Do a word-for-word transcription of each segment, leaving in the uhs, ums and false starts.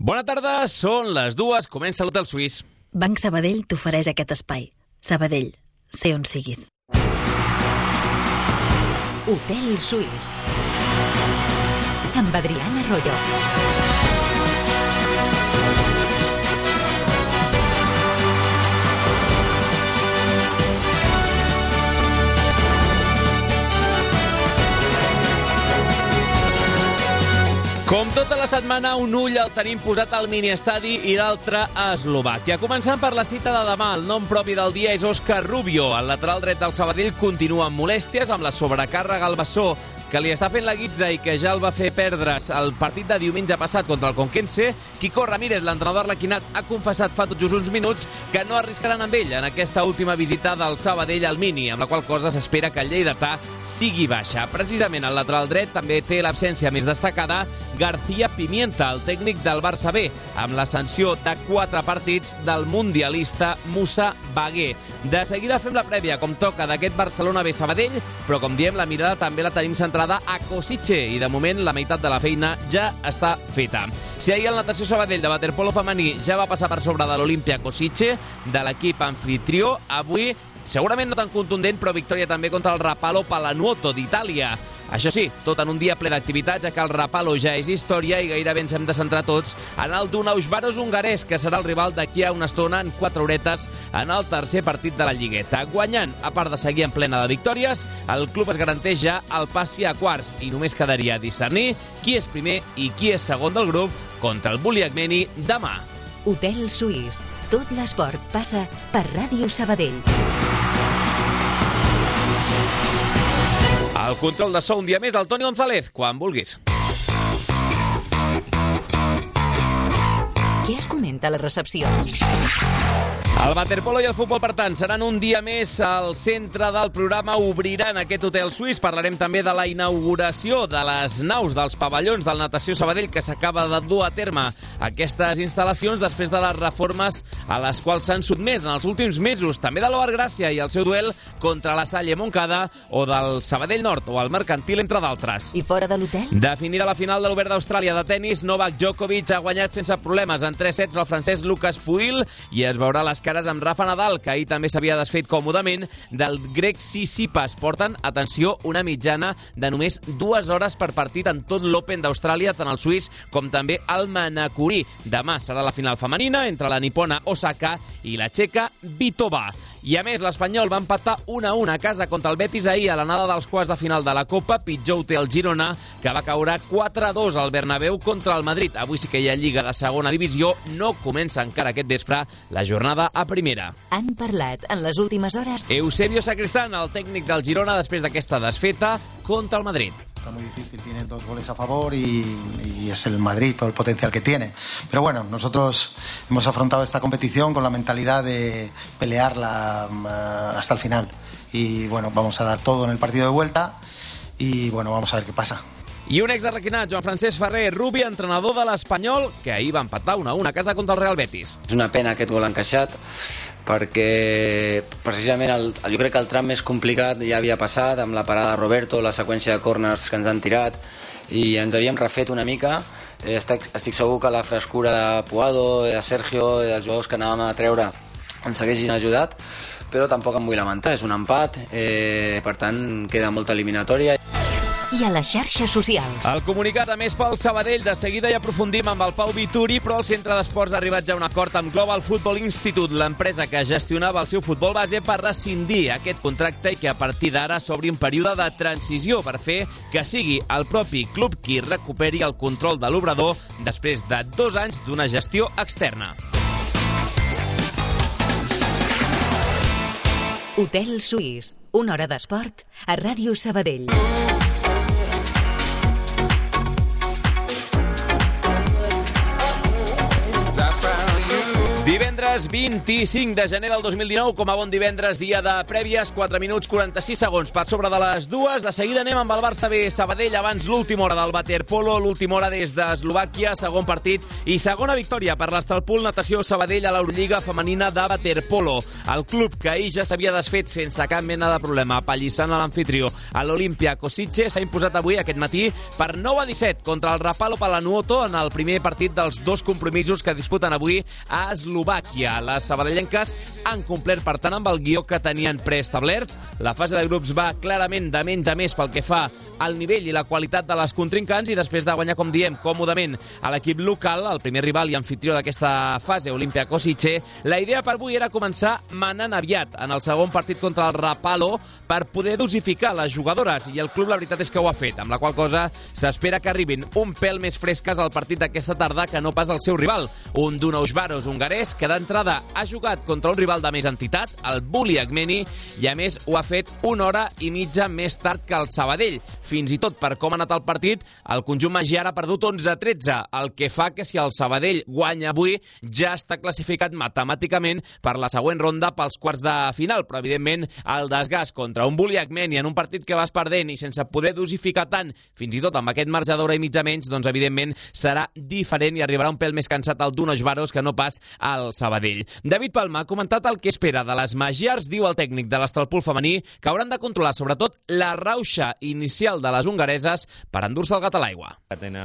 Bona tarda, són les dues, comença l'Hotel Suís. Banc Sabadell t'ofereix aquest espai. Sabadell, sé on siguis. Hotel Suís amb Adriana Royo. Com tota la setmana, un ull el tenim posat al miniestadi i l'altre a Eslovàquia. Començant per la cita de demà, el nom propi del dia és Òscar Rubio. El lateral dret del Sabadell continua amb molèsties, amb la sobrecàrrega al bessó que li està fent la guitza i que ja el va fer perdre's el partit de diumenge passat contra el Conquense. Quico Ramírez, l'entrenador arlequinat, ha confessat fa tot just uns minuts que no arriscaran amb ell en aquesta última visita del Sabadell al Mini, amb la qual cosa s'espera que el lleidatà sigui baixa. Precisament el lateral dret també té l'absència més destacada García Pimienta, el tècnic del Barça B, amb la sanció de quatre partits del mundialista Moussa Bagué. De seguida fem la prèvia, com toca, d'aquest Barcelona B Sabadell, però com diem, la mirada també la tenim centrada a Košice i de moment la meitat de la feina ja està feta. Si ahir el Natació Sabadell de waterpolo femení ja va passar per sobre de l'Olimpia Košice, de l'equip anfitrió, avui segurament no tan contundent, però victòria també contra el Rapallo Palanuoto d'Itàlia. Això sí, tot en un dia ple d'activitats, ja que el Rapallo ja és història i gairebé ens hem de centrar tots en el Dunausvaros hongarès, que serà el rival d'aquí a una estona en quatre horetes en el tercer partit de la Lligueta. Guanyant, a part de seguir en plena de victòries, el club es garanteix ja el passi a quarts i només quedaria discernir qui és primer i qui és segon del grup contra el Buliagmeni demà. Hotel Suís. Tot l'esport passa per Ràdio Sabadell. El control de so un dia més, el Toni González, quan vulguis. Què es comenta a la recepció? El waterpolo i el futbol, per tant, seran un dia més al centre del programa. Obriran aquest Hotel Suís. Parlarem també de la inauguració de les naus dels pavellons del Natació Sabadell, que s'acaba de dur a terme aquestes instal·lacions després de les reformes a les quals s'han sotmès en els últims mesos. També de l'Oar Gràcia i el seu duel contra la Salle Montcada o del Sabadell Nord o el Mercantil, entre d'altres. I fora de l'hotel? Definida la final de l'Obert d'Austràlia de tennis, Novak Djokovic ha guanyat sense problemes en tres sets el francès Lucas Pouille i es veurà les cares amb Rafa Nadal, que ahir també s'havia desfet còmodament del grec Tsitsipas. Porten, atenció, una mitjana de només dues hores per partit en tot l'Open d'Austràlia, tant el suís com també el manacorí. Demà serà la final femenina entre la nipona Osaka i la txeca Vitova. I a més, l'Espanyol va empatar un a un a casa contra el Betis ahir a l'anada dels quarts de final de la Copa. Pitjor ho té el Girona, que va caure quatre a dos al Bernabéu contra el Madrid. Avui sí que hi ha Lliga de segona divisió. No comença encara aquest vespre la jornada a primera. Han parlat en les últimes hores Eusebio Sacristán, el tècnic del Girona, després d'aquesta desfeta contra el Madrid. Está muy difícil, tiene dos goles a favor y, y es el Madrid, todo el potencial que tiene. Pero bueno, nosotros hemos afrontado esta competición con la mentalidad de pelearla uh, hasta el final. Y bueno, vamos a dar todo en el partido de vuelta y bueno, vamos a ver qué pasa. I un exarlequinat, Joan Francesc Ferrer Rubi, entrenador de l'Espanyol, que ahir va empatar un a un a casa contra el Real Betis. És una pena aquest gol encaixat, perquè precisament el, jo crec que el tram més complicat ja havia passat, amb la parada de Roberto, la seqüència de corners que ens han tirat, i ens havíem refet una mica. Estic, estic segur que la frescura de Puado, de Sergio, dels jugadors que anàvem a treure ens haguessin ajudat, però tampoc em vull lamentar, és un empat, eh, per tant queda molta eliminatòria. i a les xarxes socials. El comunicat, a més, pel Sabadell. De seguida hi aprofundim amb el Pau Vituri, però el Centre d'Esports ha arribat ja a un acord amb Global Football Institute, l'empresa que gestionava el seu futbol base, per rescindir aquest contracte i que a partir d'ara s'obri un període de transició per fer que sigui el propi club qui recuperi el control de l'obrador després de dos anys d'una gestió externa. Hotel Suís, una hora d'esport a Ràdio Sabadell. Divendres Dimecres vint-i-cinc de gener del dos mil dinou, com a bon divendres, dia de prèvies, quatre minuts quaranta-sis segons per sobre de les dues. De seguida anem amb el Barça B Sabadell, abans l'última hora del waterpolo, l'última hora des d'Eslovàquia, segon partit i segona victòria per l'Estalpul Natació Sabadell a l'Eurolliga femenina de waterpolo. El club, que ahir ja s'havia desfet sense cap mena de problema, apallissant a l'anfitrió a l'Olimpia Kosice, s'ha imposat avui, aquest matí, per nou a disset contra el Rapalo Palanuoto en el primer partit dels dos compromisos que disputen avui a Eslovàquia. Les sabadellenques han complert, per tant, amb el guió que tenien preestablert. La fase de grups va clarament de menys a més pel que fa al nivell i la qualitat de les contrincants, i després de guanyar, com diem, còmodament a l'equip local, el primer rival i anfitrió d'aquesta fase, Olimpia Kosice, la idea per avui era començar manant aviat en el segon partit contra el Rapalo per poder dosificar les jugadores, i el club la veritat és que ho ha fet, amb la qual cosa s'espera que arribin un pèl més fresques al partit d'aquesta tarda que no pas el seu rival, un Dunausvaros hongarès que d'entrada ha jugat contra un rival de més entitat, el Bulli Agmeni, i a més ho ha fet una hora i mitja més tard que el Sabadell. Fins i tot per com ha anat el partit, el conjunt magiar ha perdut onze a tretze, el que fa que si el Sabadell guanya avui ja està classificat matemàticament per la següent ronda pels quarts de final, però evidentment el desgast contra un Bulli Agmeni en un partit que vas perdent i sense poder dosificar tant, fins i tot amb aquest marge d'hora i mitja menys, doncs evidentment serà diferent i arribarà un pèl més cansat al Dunausvaros que no pas al Sabadell. David Palma ha comentat el que espera de les magiars, diu el tècnic de l'Estalpul femení, que hauran de controlar sobretot la rauxa inicial de les hongareses per endur-se el gat a l'aigua. Tenen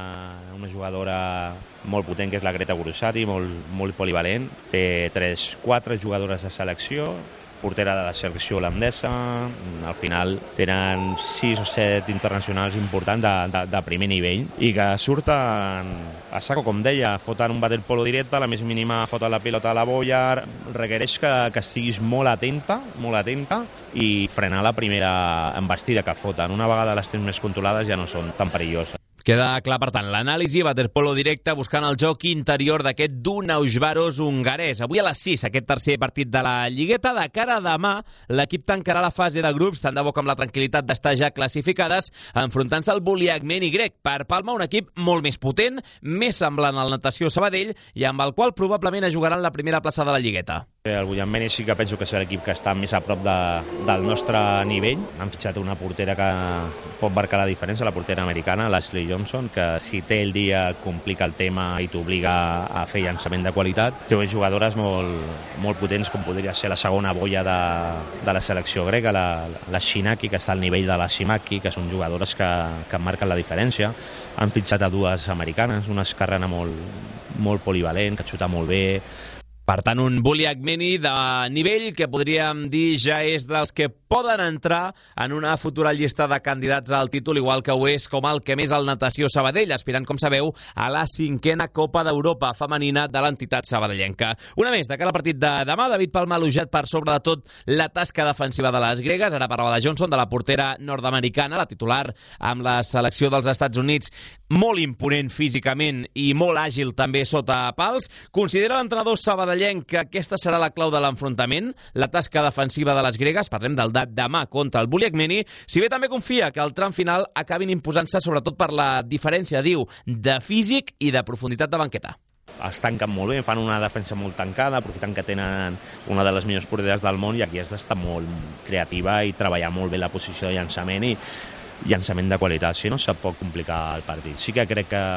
una jugadora molt potent, que és la Greta Gurussati, molt, molt polivalent. Té tres, quatre jugadores de selecció, portera de la selecció holandesa. Al final tenen sis o set internacionals importants de, de, de primer nivell i que surten a saco, com deia, foten un waterpolo directe, la més mínima foten la pilota a la boia, requereix que, que siguis molt atenta, molt atenta i frenar la primera embestida que foten. Una vegada les tens més controlades ja no són tan perilloses. Queda clar, per tant, l'anàlisi waterpolo directe buscant el joc interior d'aquest Dunausvaros hongarès. Avui a les sis, aquest tercer partit de la Lligueta. De cara a demà, l'equip tancarà la fase de grups, tant de bo com la tranquil·litat d'estar ja classificades, enfrontant-se al Bulli Agmeni grec. Per Palma, un equip molt més potent, més semblant al Natació Sabadell, i amb el qual probablement es jugaran la primera plaça de la Lligueta. El Bulli Agmeni sí que penso que és l'equip que està més a prop de, del nostre nivell. Han fitxat una portera que pot marcar la diferència, la portera americana, l'Ashley Johnson, que si té el dia complica el tema i t'obliga a fer llançament de qualitat. Té jugadores molt, molt potents, com podria ser la segona boia de, de la selecció grega, la, la Shinaki, que està al nivell de la Shimaki, que són jugadores que, que marquen la diferència. Han fitxat a dues americanes, una esquerrana molt, molt polivalent, que xuta molt bé. Per tant, un Bulli Agmeni de nivell que podríem dir ja és dels que poden entrar en una futura llista de candidats al títol, igual que ho és com el que més el Natació Sabadell, aspirant, com sabeu, a la cinquena Copa d'Europa femenina de l'entitat sabadellenca. Una més, de cara al partit de demà, David Palma ha elogiat per sobre de tot la tasca defensiva de les gregues. Ara parlava de Johnson, de la portera nord-americana, la titular amb la selecció dels Estats Units, molt imponent físicament i molt àgil també sota pals. Considera l'entrenador sabadellenc que aquesta serà la clau de l'enfrontament, la tasca defensiva de les gregues. Parlem del de demà contra el Bulli Agmeni, si bé també confia que al tram final acabin imposant-se sobretot per la diferència, diu, de físic i de profunditat de banqueta. Es tanquen molt bé, fan una defensa molt tancada, aprofitant que tenen una de les millors porteres del món, i aquí has d'estar molt creativa i treballar molt bé la posició de llançament i llançament de qualitat, si no se't pot complicar el partit. Sí que crec que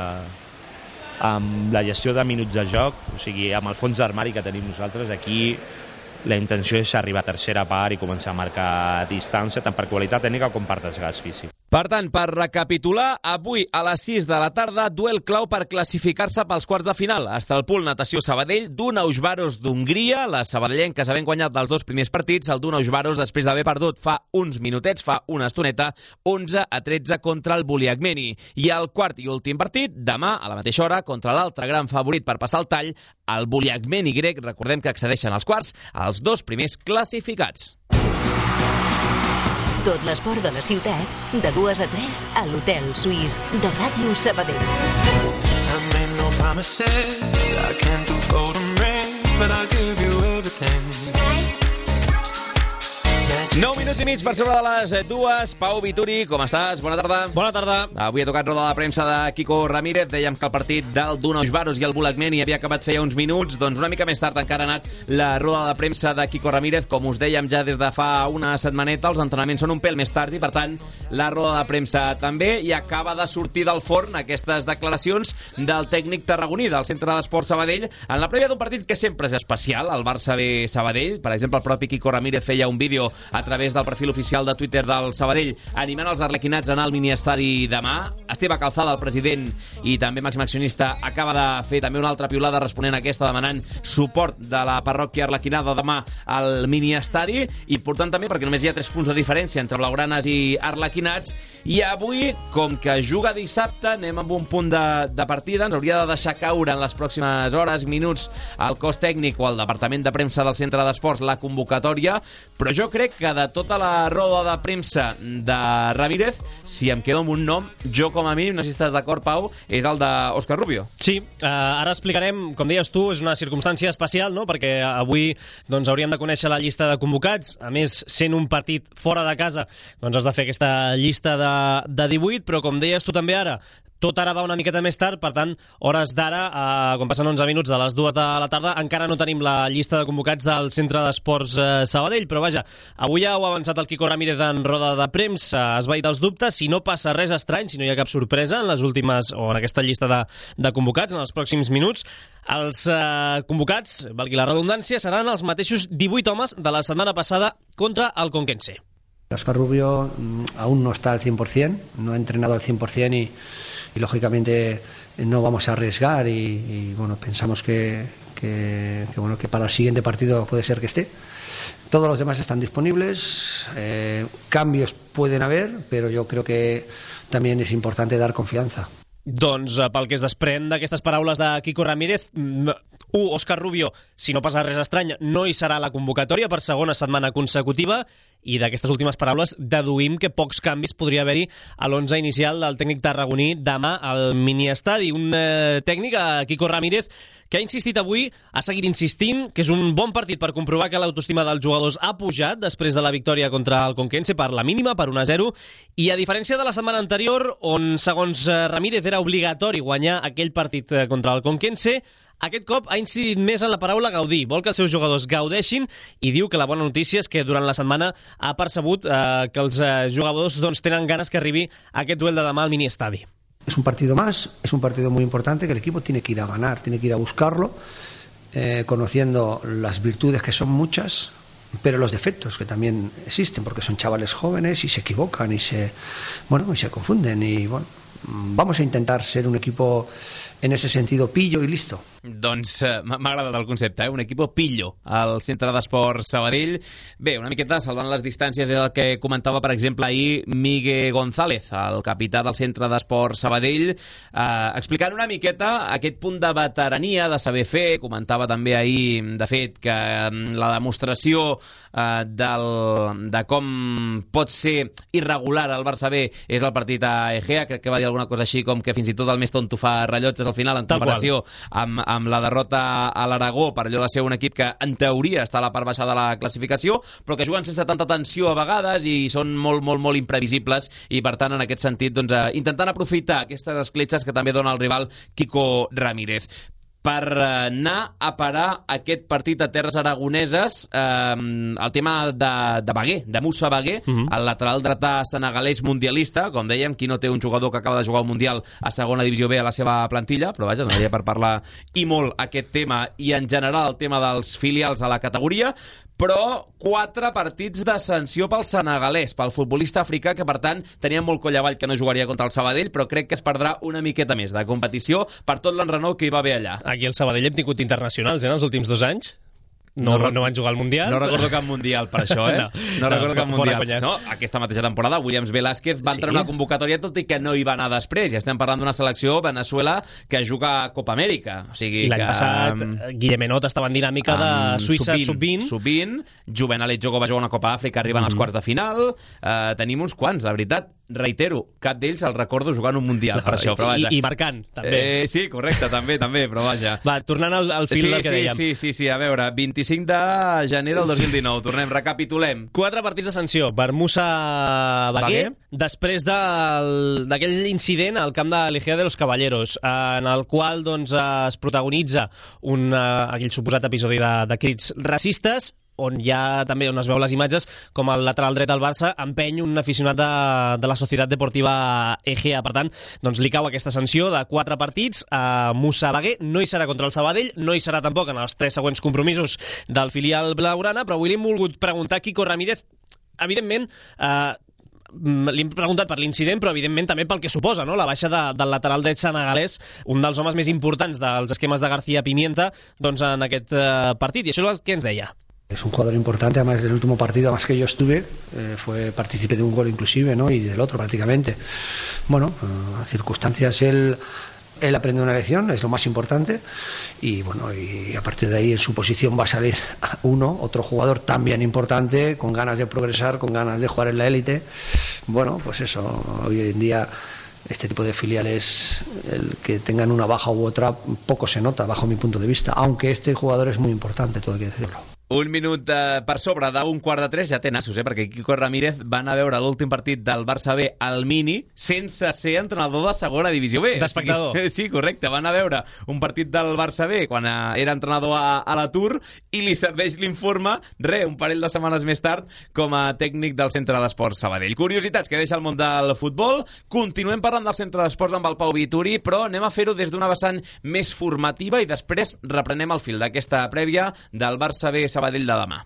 amb la gestió de minuts de joc, o sigui, amb el fons d'armari que tenim nosaltres, aquí la intenció és arribar a tercera part i començar a marcar distància, tant per qualitat tècnica com per desgast físic. Per tant, per recapitular, avui a les sis de la tarda, duel clau per classificar-se pels quarts de final. Estalpul Natació Sabadell, Dunausvaros d'Hongria, les sabadellenques havent guanyat dels dos primers partits, el Dunausvaros després d'haver perdut fa uns minutets, fa una estoneta, onze a tretze contra el Bulli Agmeni. I el quart i últim partit, demà, a la mateixa hora, contra l'altre gran favorit per passar el tall, el Bulli Agmeni grec. Recordem que accedeixen als quarts els dos primers classificats. Tot l'esport de la ciutat, de dues a tres, a l'Hotel Suís de Ràdio Sabadell. nou minuts i mig minuts per sobre de les dues. Pau Vituri, com estàs? Bona tarda. Bona tarda. Avui ha tocat roda de premsa de Quico Ramírez. Dèiem que el partit del Dunausvaros i el Bulacmeni havia acabat feia uns minuts. Doncs una mica més tard encara ha anat la roda de premsa de Quico Ramírez. Com us dèiem ja des de fa una setmaneta, els entrenaments són un pèl més tard i, per tant, la roda de premsa també. I acaba de sortir del forn aquestes declaracions del tècnic tarragoní del Centre d'Esport Sabadell en la prèvia d'un partit que sempre és especial, el Barça B Sabadell. Per exemple, el propi Quico Ramírez feia un vídeo a través del perfil oficial de Twitter del Sabadell animant els arlequinats a anar al miniestadi demà. Esteve Calzada, el president i també màxim accionista, acaba de fer també una altra piulada responent a aquesta, demanant suport de la parròquia arlequinada demà al miniestadi. Important també perquè només hi ha tres punts de diferència entre blaugranes i arlequinats. I avui, com que juga dissabte, anem amb un punt de, de partida. Ens hauria de deixar caure en les pròximes hores, minuts, al cos tècnic o al departament de premsa del Centre d'Esports la convocatòria, però jo crec que de tota la roda de premsa de Ramírez, si em quedo amb un nom, jo com a mínim, no sé si estàs d'acord, Pau, és el d'Òscar Rubio. Sí, uh, ara explicarem, com deies tu, és una circumstància especial, no?, perquè avui doncs, hauríem de conèixer la llista de convocats. A més, sent un partit fora de casa, doncs has de fer aquesta llista de, de divuit, però com deies tu també ara, tot ara va una miqueta més tard, per tant, hores d'ara, eh, quan passen onze minuts de les dues de la tarda, encara no tenim la llista de convocats del Centre d'Esports eh, Sabadell, però vaja, avui ja ho ha avançat el Quico Ramírez en roda de premsa, es va dir dels dubtes, si no passa res estrany, si no hi ha cap sorpresa en les últimes, o en aquesta llista de, de convocats, en els pròxims minuts, els eh, convocats, valgui la redundància, seran els mateixos divuit homes de la setmana passada contra el Conquense. Óscar Rubio aún no está al cien por ciento, no ha entrenado al cien por ciento y y lógicamente no vamos a arriesgar y, y bueno, pensamos que, que, que, bueno, que para el siguiente partido puede ser que esté. Todos los demás están disponibles, eh, cambios pueden haber, pero yo creo que también es importante dar confianza. Doncs pel que es desprèn d'aquestes paraules de Quico Ramírez, un, Òscar Rubio, si no passa res estrany, no hi serà a la convocatòria per segona setmana consecutiva, i d'aquestes últimes paraules deduïm que pocs canvis podria haver-hi a l'onze inicial del tècnic tarragoní demà al miniestadi. Un eh, tècnic, a Quico Ramírez, que ha insistit avui, ha seguit insistint, que és un bon partit per comprovar que l'autoestima dels jugadors ha pujat després de la victòria contra el Conquense per la mínima, per un a zero, i a diferència de la setmana anterior, on, segons Ramírez, era obligatori guanyar aquell partit contra el Conquense, aquest cop ha incidit més en la paraula gaudir. Vol que els seus jugadors gaudeixin i diu que la bona notícia és que durant la setmana ha percebut eh, que els eh, jugadors doncs, tenen ganes que arribi aquest duel de demà al miniestadi. Es un partido más, es un partido muy importante que el equipo tiene que ir a ganar, tiene que ir a buscarlo, eh, conociendo las virtudes que son muchas, pero los defectos que también existen, porque son chavales jóvenes y se equivocan y se, bueno, y se confunden. Y bueno, vamos a intentar ser un equipo en ese sentido pillo y listo. Doncs eh, m'ha agradat el concepte, eh? Un equip pillo al Centre d'Esport Sabadell. Bé, una miqueta salvant les distàncies és el que comentava, per exemple, ahir Miguel González, el capità del Centre d'Esport Sabadell, eh, explicant una miqueta aquest punt de veterania, de saber fer. Comentava també ahir, de fet, que la demostració eh, del, de com pot ser irregular el Barça B és el partit a Egea. Crec que va dir alguna cosa així com que fins i tot el més tonto fa rellotges al final, en comparació amb, amb la derrota a l'Aragó, per allò de ser un equip que en teoria està a la part baixa de la classificació, però que juguen sense tanta tensió a vegades i són molt, molt, molt imprevisibles, i per tant, en aquest sentit, doncs, eh, intentant aprofitar aquestes escletxes que també dona el rival Quico Ramírez. Per anar a parar aquest partit a terres aragoneses, eh, el tema de, de Bagué, de Moussa Bagué, uh-huh. el lateral dretà senegalès mundialista, com dèiem, qui no té un jugador que acaba de jugar un mundial a segona divisió B a la seva plantilla, però vaja, donaria per parlar i molt aquest tema, i en general el tema dels filials a la categoria, però quatre partits de sanció pel senegalès, pel futbolista africà, que per tant tenia molt coll avall que no jugaria contra el Sabadell, però crec que es perdrà una miqueta més de competició per tot l'enrenou que hi va haver allà. Aquí al Sabadell hem tingut internacionals, eh, els últims dos anys. No, no, no van jugar al Mundial. No recordo cap Mundial per això, eh? No, no, no recordo cap Mundial. No, aquesta mateixa temporada, Williams Velázquez va entrar en una convocatòria, tot i que no hi va anar després. Ja estem parlant d'una selecció, Venezuela, que juga a Copa Amèrica. O sigui, I l'any que, passat, um, Guillem Enot estava en dinàmica um, de Suïssa sub vint. sub vint. Juvenal Etxogo va jugar una Copa Àfrica, arriben mm. als quarts de final. Uh, tenim uns quants, la veritat. Reitero, cap d'ells el recordo jugant un Mundial, no, per això, però vaja. I, i marcant, també. Eh, sí, correcte, també, també, però vaja. Va, tornant al, al fil sí, del que sí, dèiem. Sí, sí, sí, a veure, vint vint-i-cinc de gener del dos mil dinou. Tornem, recapitulem. Quatre partits de sanció per Musa Bagué, després del, d'aquell incident al camp de Lejía de los Caballeros, en el qual doncs, es protagonitza un, aquell suposat episodi de, de crits racistes, on hi ha també on es veu les imatges com el lateral dret del Barça empeny un aficionat de, de la Societat Deportiva Egea. Per tant, doncs li cau aquesta sanció de quatre partits a Musa Bagué. No hi serà contra el Sabadell, no hi serà tampoc en els tres següents compromisos del filial blaugrana, però avui li hem volgut preguntar a Quico Ramírez, evidentment, eh, li hem preguntat per l'incident, però evidentment també pel que suposa, no? La baixa de, del lateral dret senegalès, un dels homes més importants dels esquemes de García Pimienta, doncs en aquest eh, partit. I això és el que ens deia. Es un jugador importante, además en el último partido además que yo estuve, eh, fue partícipe de un gol inclusive, ¿no? Y del otro prácticamente. Bueno, eh, circunstancias él, él aprende una lección, es lo más importante, y bueno, y a partir de ahí en su posición va a salir uno, otro jugador también importante, con ganas de progresar, con ganas de jugar en la élite. Bueno, pues eso, hoy en día este tipo de filiales, el que tengan una baja u otra, poco se nota bajo mi punto de vista, aunque este jugador es muy importante, todo hay que decirlo. Un minut eh, per sobre d'un quart de tres, ja té nassos, eh? Perquè Quico Ramírez va anar a veure l'últim partit del Barça B al Mini sense ser entrenador de segona divisió B. D'espectador. O sigui, sí, correcte. Va anar a veure un partit del Barça B quan eh, era entrenador a, a l'atur i li serveix l'informe, re, un parell de setmanes més tard, com a tècnic del Centre d'Esports Sabadell. Curiositats que deixa el món del futbol. Continuem parlant del Centre d'Esports amb el Pau Vituri, però anem a fer-ho des d'una vessant més formativa i després reprenem el fil d'aquesta prèvia del Barça B Sabadell de demà.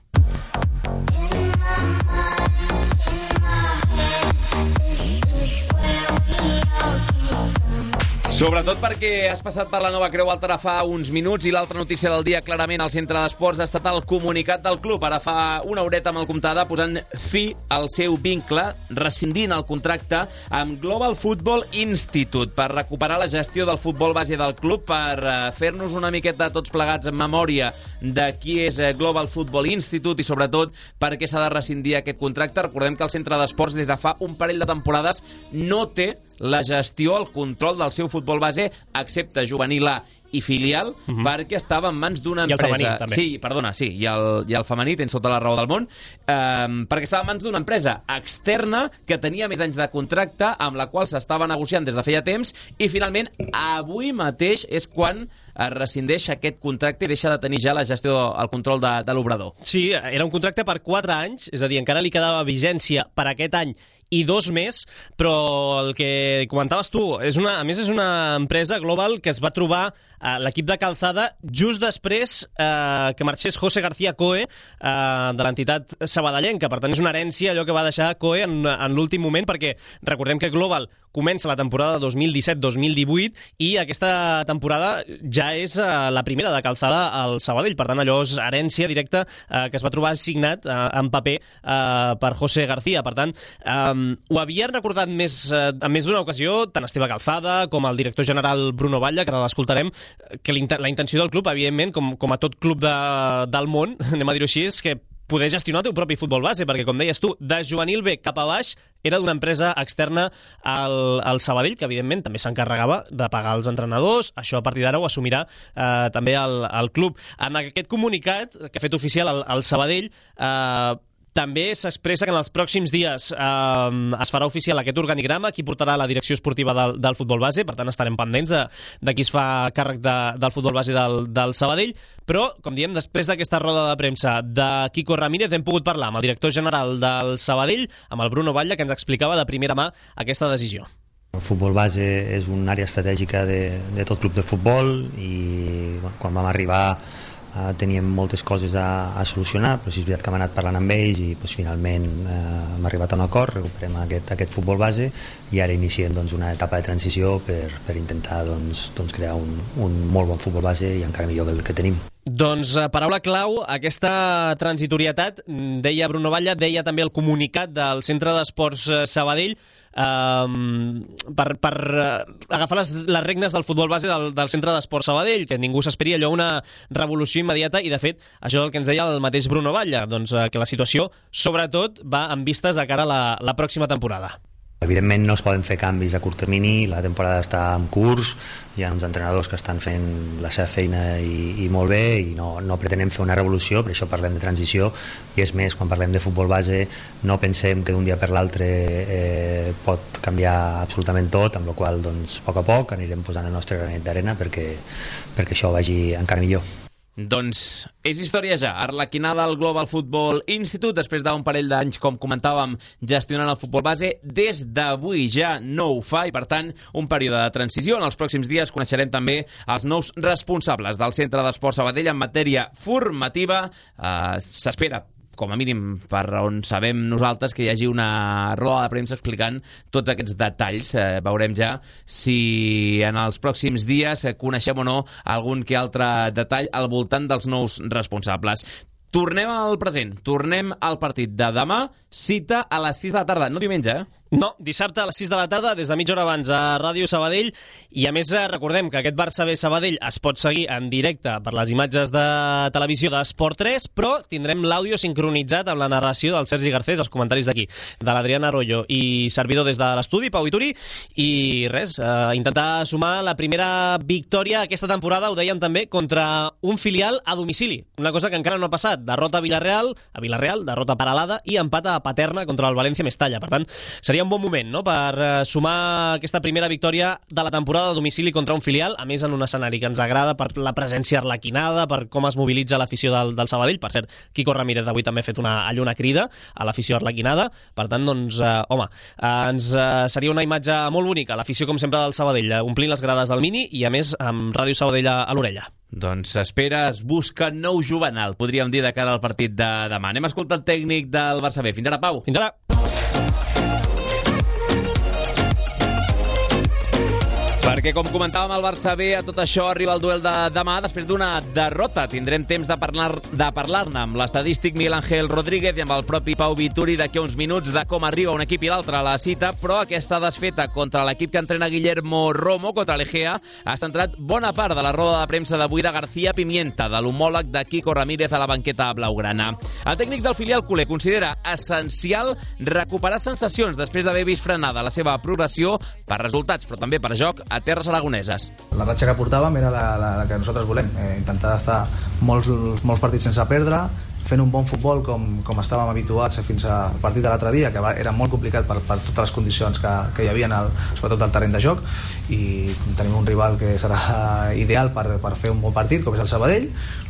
Sobretot perquè has passat per la Nova Creu Alta fa uns minuts i l'altra notícia del dia clarament al Centre d'Esports ha estat el comunicat del club. Ara fa una horeta amb el comptada posant fi al seu vincle, rescindint el contracte amb Global Football Institute per recuperar la gestió del futbol base del club, per fer-nos una miqueta tots plegats en memòria de qui és Global Football Institute i sobretot per què s'ha de rescindir aquest contracte. Recordem que el Centre d'Esports des de fa un parell de temporades no té la gestió, el control del seu futbol base, excepte juvenil A i filial, uh-huh. perquè estava en mans d'una empresa. I el femení, també. Sí, perdona, sí, i el, i el femení, tens tota la raó del món, um, perquè estava en mans d'una empresa externa que tenia més anys de contracte, amb la qual s'estava negociant des de feia temps, i finalment, avui mateix és quan es rescindeix aquest contracte i deixa de tenir ja la gestió, el control de, de l'obrador. Sí, era un contracte per quatre anys, és a dir, encara li quedava vigència per aquest any i dos més, però el que comentaves tu, és una, a més és una empresa global que es va trobar eh, l'equip de Calzada just després eh, que marxés José García Coe eh, de l'entitat sabadellenca. Per tant, és una herència allò que va deixar Coe en, en l'últim moment, perquè recordem que Global comença la temporada dos mil disset dos mil divuit i aquesta temporada ja és eh, la primera de Calzada al Sabadell. Per tant, allò és herència directa eh, que es va trobar signat eh, en paper eh, per José García. Per tant, eh, ho havia recordat més, eh, en més d'una ocasió tant Esteve Calzada com el director general Bruno Batlle, que ara l'escoltarem, que la intenció del club, evidentment, com, com a tot club de, del món, anem a dir-ho així, és que poder gestionar el teu propi futbol base, perquè, com deies tu, de juvenil B cap a baix era d'una empresa externa al, al Sabadell, que, evidentment, també s'encarregava de pagar els entrenadors. Això, a partir d'ara, ho assumirà eh, també el, el club. En aquest comunicat que ha fet oficial el, el Sabadell, eh, també s'expressa que en els pròxims dies eh, es farà oficial aquest organigrama, qui portarà la direcció esportiva del, del futbol base. Per tant, estarem pendents de, de qui es fa càrrec de, del futbol base del, del Sabadell. Però, com diem, després d'aquesta roda de premsa de Quico Ramírez hem pogut parlar amb el director general del Sabadell, amb el Bruno Batlle, que ens explicava de primera mà aquesta decisió. El futbol base és una àrea estratègica de, de tot club de futbol i bueno, quan vam arribar Uh, teníem moltes coses a, a solucionar, però sí és veritat que hem anat parlant amb ells i pues, finalment uh, hem arribat a un acord, recuperem aquest, aquest futbol base i ara iniciem doncs, una etapa de transició per, per intentar doncs, doncs, crear un, un molt bon futbol base i encara millor que el que tenim. Doncs paraula clau, aquesta transitorietat, deia Bruno Batlle, deia també el comunicat del Centre d'Esports Sabadell, Um, per, per agafar les, les regnes del futbol base del, del Centre d'Esports Sabadell, que ningú s'esperi allò una revolució immediata, i de fet això és el que ens deia el mateix Bruno Batlle, doncs, que la situació sobretot va amb vistes a cara a la, la pròxima temporada. Evidentment no es poden fer canvis a curt termini, la temporada està en curs, hi ha uns entrenadors que estan fent la seva feina i, i molt bé, i no, no pretenem fer una revolució, per això parlem de transició, i és més, quan parlem de futbol base no pensem que d'un dia per l'altre eh, pot canviar absolutament tot, amb la qual doncs, a poc a poc anirem posant el nostre granet d'arena perquè, perquè això vagi encara millor. Doncs és història ja, arlequinada al Global Football Institute, després d'un parell d'anys, com comentàvem, gestionant el futbol base. Des d'avui ja no ho fa i, per tant, un període de transició. En els pròxims dies coneixerem també els nous responsables del Centre d'Esport Sabadell en matèria formativa. Uh, s'espera, com a mínim per on sabem nosaltres, que hi hagi una roda de premsa explicant tots aquests detalls. Eh, veurem ja si en els pròxims dies eh, coneixem o no algun que altre detall al voltant dels nous responsables. Tornem al present, tornem al partit de demà, cita a les sis de la tarda, no diumenge, eh? No, dissabte a les sis de la tarda, des de mitja hora abans a Ràdio Sabadell, i a més recordem que aquest Barça B Sabadell es pot seguir en directe per les imatges de televisió d'Esport tres, però tindrem l'àudio sincronitzat amb la narració del Sergi Garcés, els comentaris d'aquí, de l'Adriana Arroyo i servidor des de l'estudi, Pau Ituri, i res, eh, intentar sumar la primera victòria aquesta temporada, ho dèiem també, contra un filial a domicili, una cosa que encara no ha passat, derrota a Villarreal, a Villarreal, derrota paralada i empat a Paterna contra el València Mestalla, per tant, seria un bon moment, no?, per uh, sumar aquesta primera victòria de la temporada a domicili contra un filial, a més en un escenari que ens agrada per la presència arlequinada, per com es mobilitza l'afició del, del Sabadell. Per cert, Quico Ramírez avui també ha fet una, allò, una crida a l'afició arlequinada, per tant, doncs, uh, home, uh, ens uh, seria una imatge molt bonica, l'afició, com sempre, del Sabadell, uh, omplint les grades del Mini i, a més, amb Ràdio Sabadell a, a l'orella. Doncs espera, es busca nou juvenal, podríem dir, de cara al partit de demà. Anem a escoltar el tècnic del Barça B. Fins ara, Pau. Fins ara. Perquè, com comentàvem, el Barça B, a tot això arriba el duel de demà després d'una derrota. Tindrem temps de parlar de parlar-ne amb l'estadístic Miguel Ángel Rodríguez i amb el propi Pau Vituri d'aquí a uns minuts de com arriba un equip i l'altre a la cita, però aquesta desfeta contra l'equip que entrena Guillermo Romo, contra l'Egea, ha centrat bona part de la roda de premsa d'avui de García Pimienta, de l'homòleg de Quico Ramírez a la banqueta blaugrana. El tècnic del filial culer considera essencial recuperar sensacions després d'haver vist frenada la seva progressió per resultats, però també per joc a terres aragoneses. La ratxa que portàvem era la, la, la que nosaltres volem, eh, intentar estar molts, molts partits sense perdre, fent un bon futbol com, com estàvem habituats fins al partit de l'altre dia, que va, era molt complicat per, per totes les condicions que, que hi havia, en el, sobretot al terreny de joc, i tenim un rival que serà ideal per, per fer un bon partit, com és el Sabadell,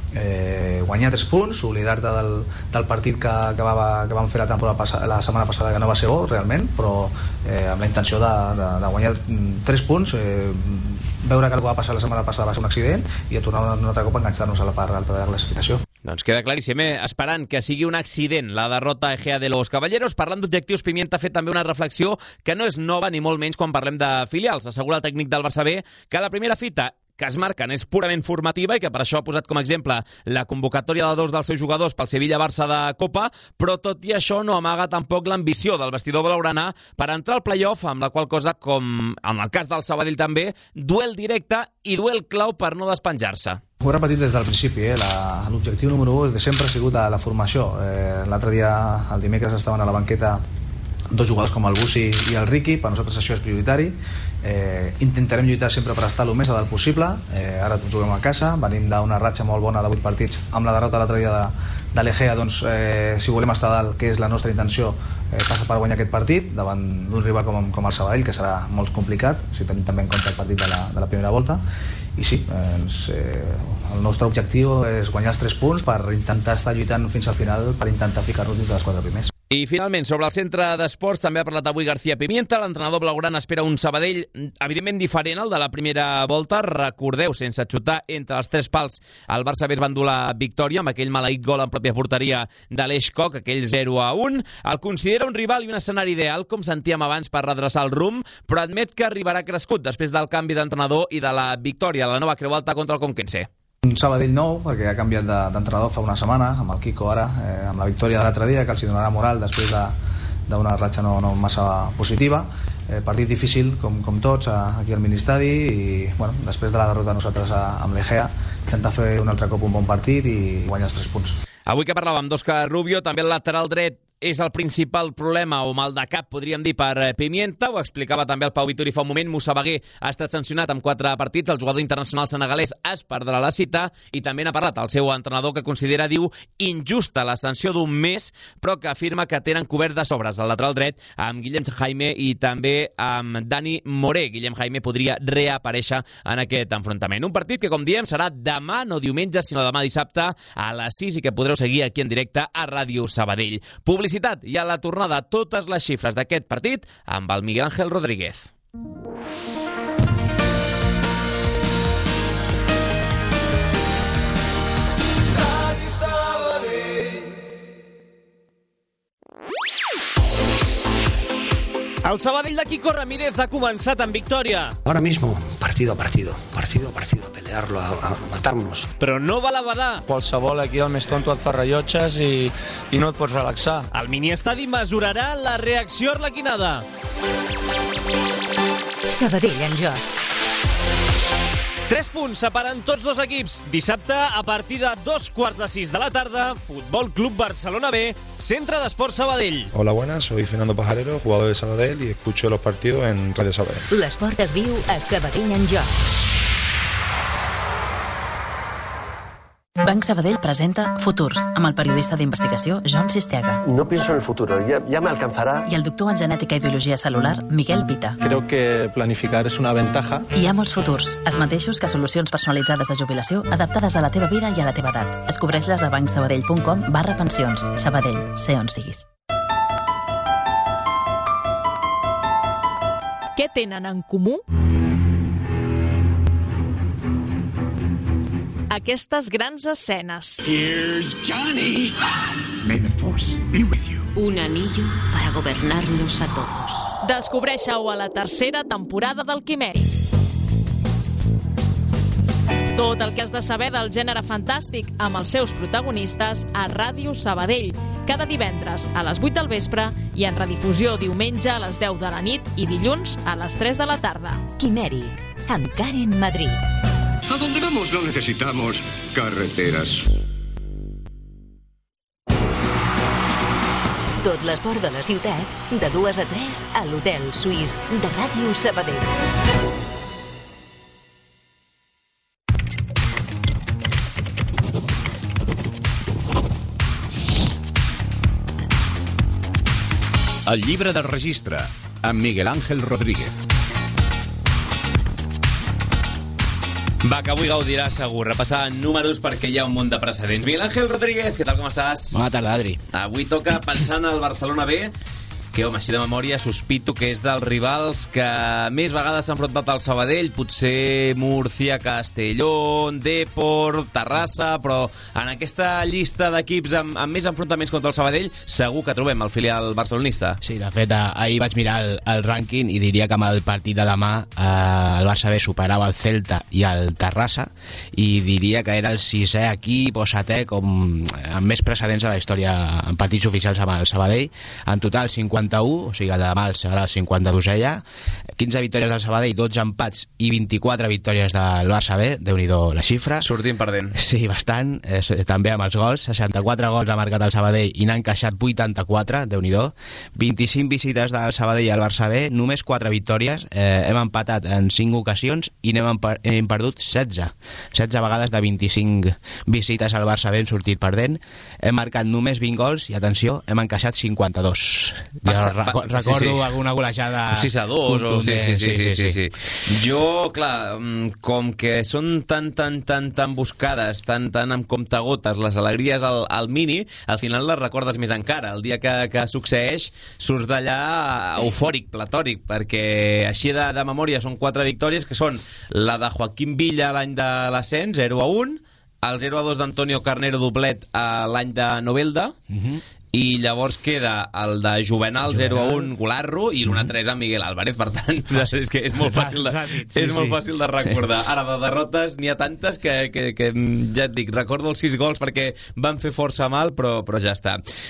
eh, guanyar tres punts, oblidar-te del, del partit que, que, va, que vam fer la, temporada passada, la setmana passada, que no va ser bo realment, però eh, amb la intenció de, de, de guanyar tres punts, eh, veure que el que va passar la setmana passada va ser un accident i a tornar un altre cop a enganxar-nos a la part alta de la classificació. Doncs queda claríssim, eh? Esperant que sigui un accident la derrota a Egea de los Caballeros. Parlant d'objectius, Pimienta ha fet també una reflexió que no és nova ni molt menys quan parlem de filials. Assegura el tècnic del Barça B que la primera fita que es marquen és purament formativa i que per això ha posat com a exemple la convocatòria de dos dels seus jugadors pel Sevilla-Barça de Copa, però tot i això no amaga tampoc l'ambició del vestidor blaugrana per entrar al play-off, amb la qual cosa, com en el cas del Sabadell també, duel directe i duel clau per no despenjar-se. Ho he repetit des del principi, eh? L'objectiu número un de sempre ha sigut la, la formació. Eh, L'altre dia, el dimecres, estaven a la banqueta dos jugadors com el Bussi i el Riqui, per nosaltres això és prioritari. Eh, intentarem lluitar sempre per estar el més a dalt possible. Eh, ara juguem a casa, venim d'una ratxa molt bona de vuit partits, amb la derrota l'altre dia de, de l'Egea, doncs eh, si volem estar a dalt, que és la nostra intenció, eh, passa per guanyar aquest partit davant d'un rival com, com el Sabadell, que serà molt complicat, si tenim també en compte el partit de la, de la primera volta. I sí, eh, el nostre objectiu és guanyar els tres punts per intentar estar lluitant fins al final, per intentar ficar-nos dins de les quatre primers. I finalment, sobre el centre d'esports, també ha parlat avui García Pimienta. L'entrenador blaugrana espera un Sabadell evidentment diferent al de la primera volta. Recordeu, sense xutar entre els tres pals, el Barça B es va endur la victòria amb aquell maleït gol en pròpia porteria de l'Eix Coc, aquell zero a un. El considera un rival i un escenari ideal, com sentíem abans, per redreçar el rumb, però admet que arribarà crescut després del canvi d'entrenador i de la victòria a la nova Creu Alta contra el Conquense. Un Sabadell nou, perquè ha canviat d'entrenador fa una setmana, amb el Quico ara, eh, amb la victòria de l'altre dia, que els donarà moral després d'una de, ratxa no, no massa positiva. Eh, partit difícil, com, com tots, aquí al Ministadi, i bueno, després de la derrota nosaltres a, amb l'Egea, intentar fer un altre cop un bon partit i guanyar els tres punts. Avui que parlàvem d'Òscar Rubio, també el lateral dret és el principal problema o mal de cap, podríem dir, per Pimienta. Ho explicava també el Pau Vitori fa un moment. Moussa Bagué ha estat sancionat amb quatre partits. El jugador internacional senegalès es perdrà la cita i també n'ha parlat el seu entrenador, que considera, diu, injusta la sanció d'un mes, però que afirma que tenen cobert de sobres al lateral dret amb Guillem Jaime i també amb Dani Moré. Guillem Jaime podria reaparèixer en aquest enfrontament. Un partit que, com diem, serà demà, no diumenge, sinó demà dissabte a les sis i que podreu seguir aquí en directe a Ràdio Sabadell. Publicitat i a la tornada totes les xifres d'aquest partit amb el Miguel Ángel Rodríguez. El Sabadell de Quico Ramírez ha començat amb victòria. Ahora mismo, partido a partido, partido a partido, pelearlo, a, a matarnos. Però no va la badar. Qualsevol aquí el més tonto et fa rellotges i, i no et pots relaxar. El miniestadi mesurarà la reacció arlequinada. Sabadell en joc. Tres punts separen tots dos equips. Dissabte, a partir de dos quarts de sis de la tarda, Futbol Club Barcelona B, Centre d'Esports Sabadell. Hola, buenas, soy Fernando Pajarero, jugador de Sabadell y escucho los partidos en Radio Sabadell. L'esport es viu a Sabadell en joc. Banc Sabadell presenta Futurs, amb el periodista d'investigació John Sistiaga. No pienso en el futuro, ya, ya me alcanzará. I el doctor en genètica i biologia celular, Miguel Vita. Creo que planificar es una ventaja. Hi ha molts futurs, els mateixos que solucions personalitzades de jubilació adaptades a la teva vida i a la teva edat. Descobreix-les a bancsabadell punt com barra pensions. Sabadell, sé on siguis. Què tenen en comú aquestes grans escenes? Here's Johnny. May the force be with you. Un anillo para gobernarnos a todos. Descobreixeu a la tercera temporada del Quimeri. Tot el que has de saber del gènere fantàstic amb els seus protagonistes a Ràdio Sabadell, cada divendres a les vuit del vespre i en redifusió diumenge a les deu de la nit i dilluns a les tres de la tarda. Quimeri, amb Karen Madrid. A donde vamos no necesitamos carreteras. Tot l'esport de la ciutat, de dues a tres, a l'Hotel Suís de Ràdio Sabadell. El llibre de registre, amb Miguel Ángel Rodríguez. Va, que avui gaudirà segur, repassant números perquè hi ha un munt de precedents. Miguel Ángel Rodríguez, què tal, com estàs? Bona tarda, Adri. Avui toca pensar en el Barcelona B, que, home, així de memòria, sospito que és dels rivals que més vegades s'han enfrontat al Sabadell, potser Múrcia, Castellón, Depor, Terrassa, però en aquesta llista d'equips amb, amb més enfrontaments contra el Sabadell segur que trobem el filial barcelonista. Sí, de fet, ahir vaig mirar el, el rànquing i diria que amb el partit de demà eh, el Barça B superava el Celta i el Terrassa i diria que era el sisè equip o setè com, amb més precedents a la història en partits oficials amb el Sabadell. En total, cinquanta o sigui, el de demà serà el cinquanta-dosè ja, quinze victòries del Sabadell, dotze empats i vint-i-quatre victòries del Barça B, déu-n'hi-do la xifra. Sortim perdent. Sí, bastant, és, també amb els gols, seixanta-quatre gols ha marcat el Sabadell i n'ha encaixat vuitanta-quatre, déu-n'hi-do, vint-i-cinc visites del Sabadell al Barça B, només quatre victòries, eh, hem empatat en cinc ocasions i n'hem hem perdut setze, setze vegades de vint-i-cinc visites al Barça B hem sortit perdent, hem marcat només vint gols i, atenció, hem encaixat cinquanta-dos. Passa, recordo pa, sí, sí. alguna golejada sis a dos o sí sí sí, sí, sí, sí, sí. Jo, clar, com que són tan, tan, tan, tan buscades, tan, tan amb comptagotes les alegries al, al mini, al final les recordes més encara. El dia que, que succeeix surts d'allà eufòric, platòric, perquè així de, de memòria són quatre victòries que són la de Joaquín Villa l'any de l'ascens, zero a un, el zero a dos d'Antonio Carnero doblet l'any de Novelda, uh-huh. i llavors queda el de Juvenal, zero a un, Golarro, i l'un a tres a Miguel Álvarez. Per tant, és que és molt fàcil de, sí, és molt sí. fàcil de recordar. Ara, de derrotes n'hi ha tantes que, que, que ja et dic, recordo els sis gols perquè van fer força mal, però, però ja està.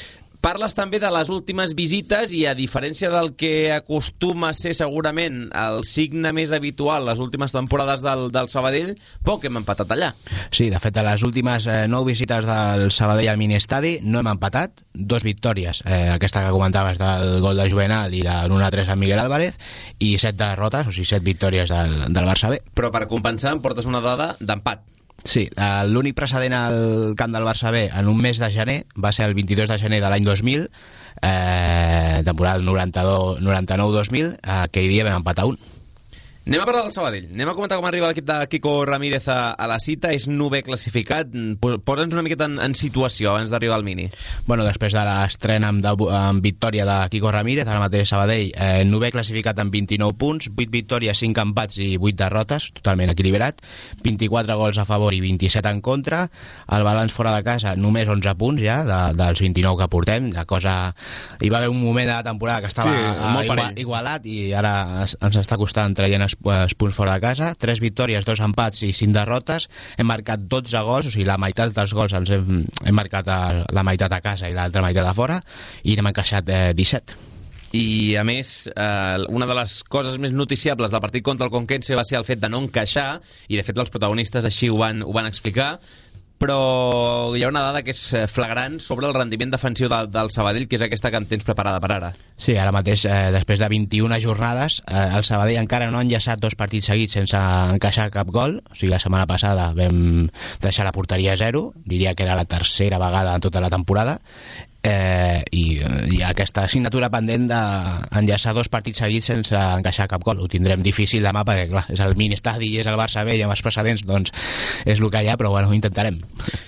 Parles també de les últimes visites i, a diferència del que acostuma a ser segurament el signe més habitual les últimes temporades del, del Sabadell, poc hem empatat allà. Sí, de fet, a les últimes eh, nou visites del Sabadell al miniestadi no hem empatat, dos victòries, eh, aquesta que comentaves del gol de Juvenal i de l'u a tres a Miguel Álvarez, i set derrotes, o sigui, set victòries del, del Barça B. Però per compensar em portes una dada d'empat. Sí, l'únic precedent al camp del Barça B en un mes de gener va ser el vint-i-dos de gener de l'any dos mil, eh, temporada noranta-nou dos mil, aquell dia vam empatar un. Anem a parlar del Sabadell. Anem a comentar com arriba l'equip de Quico Ramírez a, a la cita. És novè classificat. Posa'ns una miqueta en, en situació abans d'arribar al mini. Bueno, després de l'estrena amb, amb victòria de Quico Ramírez, ara mateix Sabadell, eh, novè classificat amb vint-i-nou punts, vuit victòries, cinc empats i vuit derrotes, totalment equilibrat, vint-i-quatre gols a favor i vint-i-set en contra. El balanç fora de casa, només onze punts ja, de, dels vint-i-nou que portem. La cosa... Hi va haver un moment de la temporada que estava sí, a, igual, igualat i ara ens està costant traient els punts fora de casa, tres victòries, dos empats i cinc derrotes, hem marcat dotze gols, o sigui, la meitat dels gols els hem, hem marcat a, la meitat a casa i l'altra meitat a fora, i n'hem encaixat eh, disset. I, a més, eh, una de les coses més noticiables del partit contra el Conquense va ser el fet de no encaixar, i de fet els protagonistes així ho van, ho van explicar, però hi ha una dada que és flagrant sobre el rendiment defensiu del, del Sabadell, que és aquesta que en tens preparada per ara. Sí, ara mateix, eh, després de vint-i-una jornades, eh, el Sabadell encara no ha enllaçat dos partits seguits sense encaixar cap gol. O sigui, la setmana passada vam deixar la porteria a zero, diria que era la tercera vegada en tota la temporada, eh, i hi ha aquesta assignatura pendent d'enllaçar dos partits seguits sense encaixar cap gol. Ho tindrem difícil demà perquè, clar, és el mini-estadi i és el Barça B i amb els precedents, doncs és el que hi ha, però bueno, ho intentarem.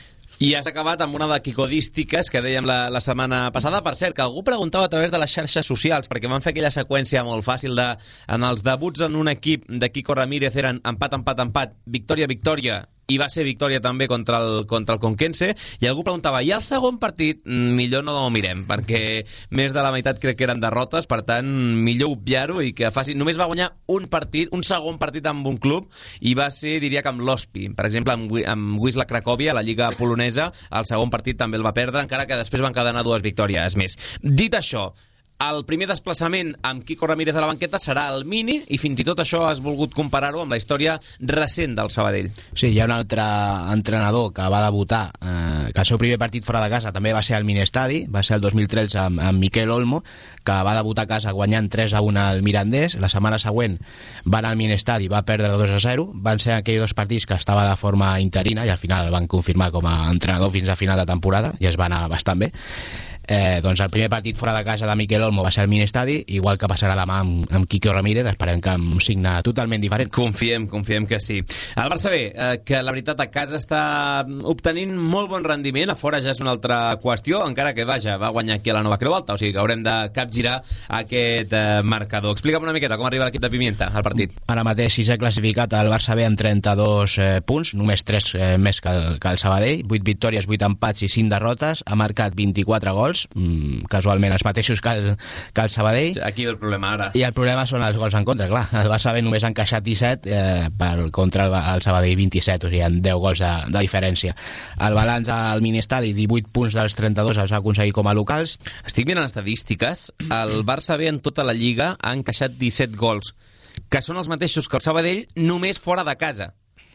I has acabat amb una de quicodístiques que dèiem la, la setmana passada. Per cert, que algú preguntava a través de les xarxes socials, perquè van fer aquella seqüència molt fàcil de... En els debuts en un equip de Quico Ramírez eren empat, empat, empat, victòria, victòria, i va ser victòria també contra el, contra el Conquense, i algú preguntava, i el segon partit? Millor no ho mirem, perquè més de la meitat crec que eren derrotes, per tant, millor obviar-ho i que faci... Només va guanyar un partit, un segon partit amb un club, i va ser, diria que amb l'Ospi. Per exemple, amb, amb Wisla Cracòvia, la Lliga polonesa, el segon partit també el va perdre, encara que després van cadenar dues victòries més. Dit això, el primer desplaçament amb Quico Ramírez a la banqueta serà el mini, i fins i tot això has volgut comparar-ho amb la història recent del Sabadell. Sí, hi ha un altre entrenador que va debutar, eh, que el seu primer partit fora de casa també va ser al mini-estadi, va ser el dos mil tretze amb, amb Miquel Olmo, que va debutar a casa guanyant tres a un al Mirandés. La setmana següent va anar al mini-estadi, va perdre dos a zero, van ser aquells dos partits que estava de forma interina i al final el van confirmar com a entrenador fins a final de temporada i es va anar bastant bé. Eh, doncs el primer partit fora de casa de Miquel Olmo va ser al mini-estadi, igual que passarà demà amb, amb Quico Ramírez, esperem que amb un signe totalment diferent. Confiem, confiem que sí. El Barça B, eh, que la veritat a casa està obtenint molt bon rendiment, a fora ja és una altra qüestió, encara que vaja, va guanyar aquí a la Nova Creu Alta, o sigui que haurem de capgirar aquest eh, marcador. Explica'm una miqueta com arriba l'equip de Pimienta al partit. Ara mateix sisè classificat el Barça B amb trenta-dos eh, punts, només tres eh, més que el, que el Sabadell, vuit victòries, vuit empats i cinc derrotes, ha marcat vint-i-quatre gols, casualment els mateixos que el, que el Sabadell. Aquí el problema ara. I el problema són els gols en contra, clar. El Barça B només ha encaixat disset, eh, per contra el, el Sabadell vint-i-set, o sigui, hi ha deu gols de, de diferència. El balanç al mini-estadi, divuit punts dels trenta-dos els ha aconseguit com a locals. Estic mirant estadístiques, el Barça B en tota la Lliga ha encaixat disset gols, que són els mateixos que el Sabadell, només fora de casa.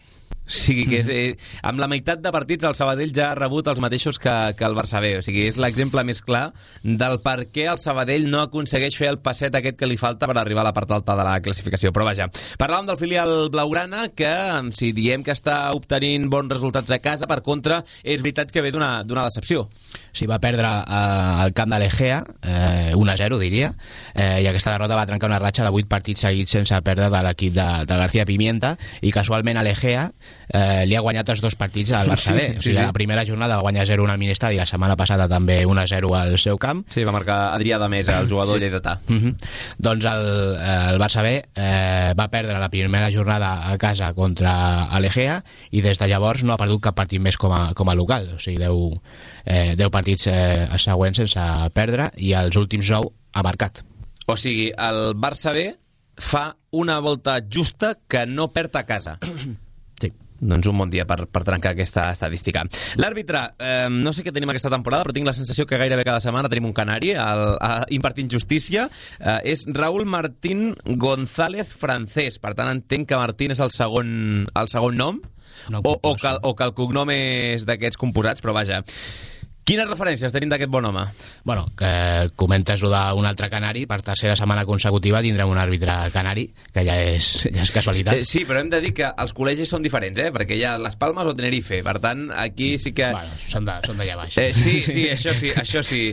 O sigui que és, eh, amb la meitat de partits el Sabadell ja ha rebut els mateixos que, que el Barça B. O sigui, és l'exemple més clar del per què el Sabadell no aconsegueix fer el passet aquest que li falta per arribar a la part alta de la classificació. Però vaja, parlàvem del filial blaugrana, que si diem que està obtenint bons resultats a casa, per contra, és veritat que ve d'una d'una decepció. Sí, va perdre eh, el camp de l'Egea, eh, un a zero diria, eh, i aquesta derrota va trencar una ratxa de vuit partits seguits sense perdre de l'equip de, de García Pimienta, i casualment a l'Egea eh, li ha guanyat els dos partits al Barça B. Sí, sí, o sigui, sí. La primera jornada va guanyar zero a un al mini-estadi, la setmana passada també un a zero al seu camp. Sí, va marcar Adrià de Mesa, el jugador sí. lleidatà. Uh -huh. Doncs el, el Barça B eh, va perdre la primera jornada a casa contra l'Egea, i des de llavors no ha perdut cap partit més com a, com a local. O sigui, deu, eh, deu partits eh, següents sense perdre, i els últims nou ha marcat. O sigui, el Barça B fa una volta justa que no perd a casa. Sí. Doncs un bon dia per, per trencar aquesta estadística. L'àrbitre, eh, no sé què tenim aquesta temporada, però tinc la sensació que gairebé cada setmana tenim un canari al, a, impartint justícia. Eh, és Raúl Martín González Francés. Per tant, entenc que Martín és el segon, el segon nom, no o, o, que, o que el cognom és d'aquests composats, però vaja. Quines referències tenim d'aquest bon home? Bueno, que comentes d'un altre canari, per tercera setmana consecutiva tindrem un àrbitre canari, que ja és, ja és casualitat. Eh, sí, però hem de dir que els col·legis són diferents, eh? Perquè hi ha Les Palmes o Tenerife, per tant, aquí sí que... Bueno, són d'allà baix. Eh, sí, sí, això sí, això sí.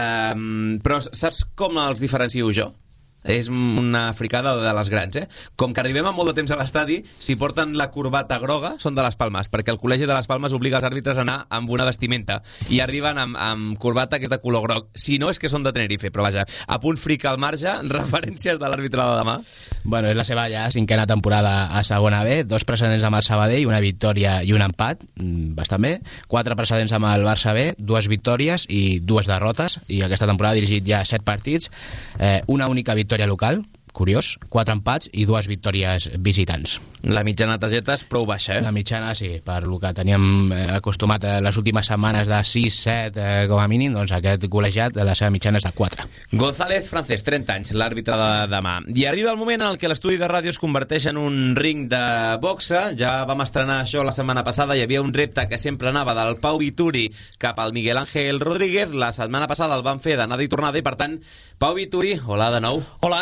Uh, però saps com els diferencio jo? És una fricada de les grans, eh? Com que arribem amb molt de temps a l'estadi, si porten la corbata groga, són de Les Palmes, perquè el Col·legi de Les Palmes obliga els àrbitres a anar amb una vestimenta, i arriben amb, amb corbata que és de color groc. Si no, és que són de Tenerife, però vaja, a punt fric al marge, referències de l'àrbitre de demà. Bueno, és la seva ja cinquena temporada a segona B, dos precedents amb el Sabadell, una victòria i un empat, bastant bé, quatre precedents amb el Barça B, dues victòries i dues derrotes, i aquesta temporada ha dirigit ja set partits, eh, una única victòria local, curiós, quatre empats i dues victòries visitants. La mitjana de targetes prou baixa, eh? La mitjana, sí, per el que teníem acostumat a les últimes setmanes de sis set eh, com a mínim, doncs aquest col·legiat, la seva mitjana és de quatre. González Francés, trenta anys, l'àrbitre de demà. I arriba el moment en el què l'estudi de ràdio es converteix en un ring de boxa. Ja vam estrenar això la setmana passada, hi havia un repte que sempre anava del Pau Vituri cap al Miguel Ángel Rodríguez. La setmana passada el van fer d'anada i tornada i, per tant, Pau Vituri, hola de nou. Hola.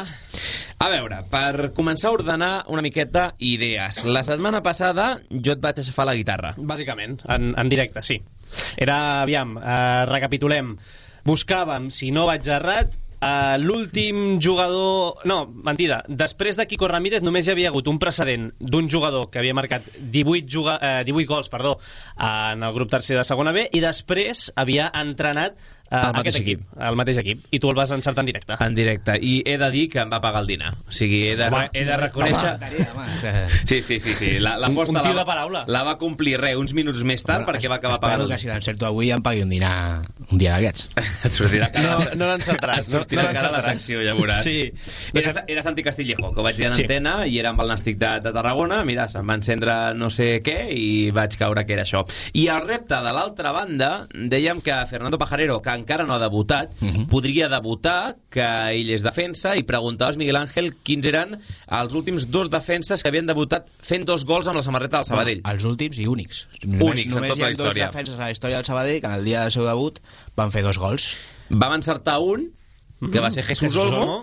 A veure, per començar a ordenar una miqueta idees. La setmana passada jo et vaig aixafar la guitarra. Bàsicament, en, en directe, sí. Era, aviam, eh, recapitulem. Buscàvem, si no vaig errat, eh, l'últim jugador... No, mentida. Després de Quico Ramírez només hi havia hagut un precedent d'un jugador que havia marcat divuit, juga, eh, divuit gols perdó, en el grup tercer de segona B, i després havia entrenat Uh, el mateix equip. equip, el mateix equip, i tu el vas encertar en directe. En directe, i he de dir que em va pagar el dinar. O sigui, he de, home, he de reconèixer... Home. Sí, sí, sí, sí. La, la un, un tio la, de paraula. La va complir res, uns minuts més tard, home, perquè va acabar pagant. Espero que si l'encerto avui em pagui un dinar un dia d'aquests. Et sortirà cara... No, no l'encertaràs. Et sortirà no cara la secció, ja veuràs. Sí. Era, era Santi Castillejo, que ho vaig dir en sí. antena, i era amb el Nàstic de, de Tarragona. Mira, se'm va encendre no sé què, i vaig caure que era això. I el repte de l'altra banda, dèiem que Fernando Pajarero, que encara no ha debutat, Uh-huh. podria debutar, que ell és defensa, i preguntaves, Miguel Ángel, quins eren els últims dos defenses que havien debutat fent dos gols amb la samarreta del Sabadell. No, els últims i únics. Només, únics només en tota la història. Només hi ha dos defenses a la història del Sabadell que en el dia del seu debut van fer dos gols. Vam encertar un, que va ser Jesús, Jesús Olmo.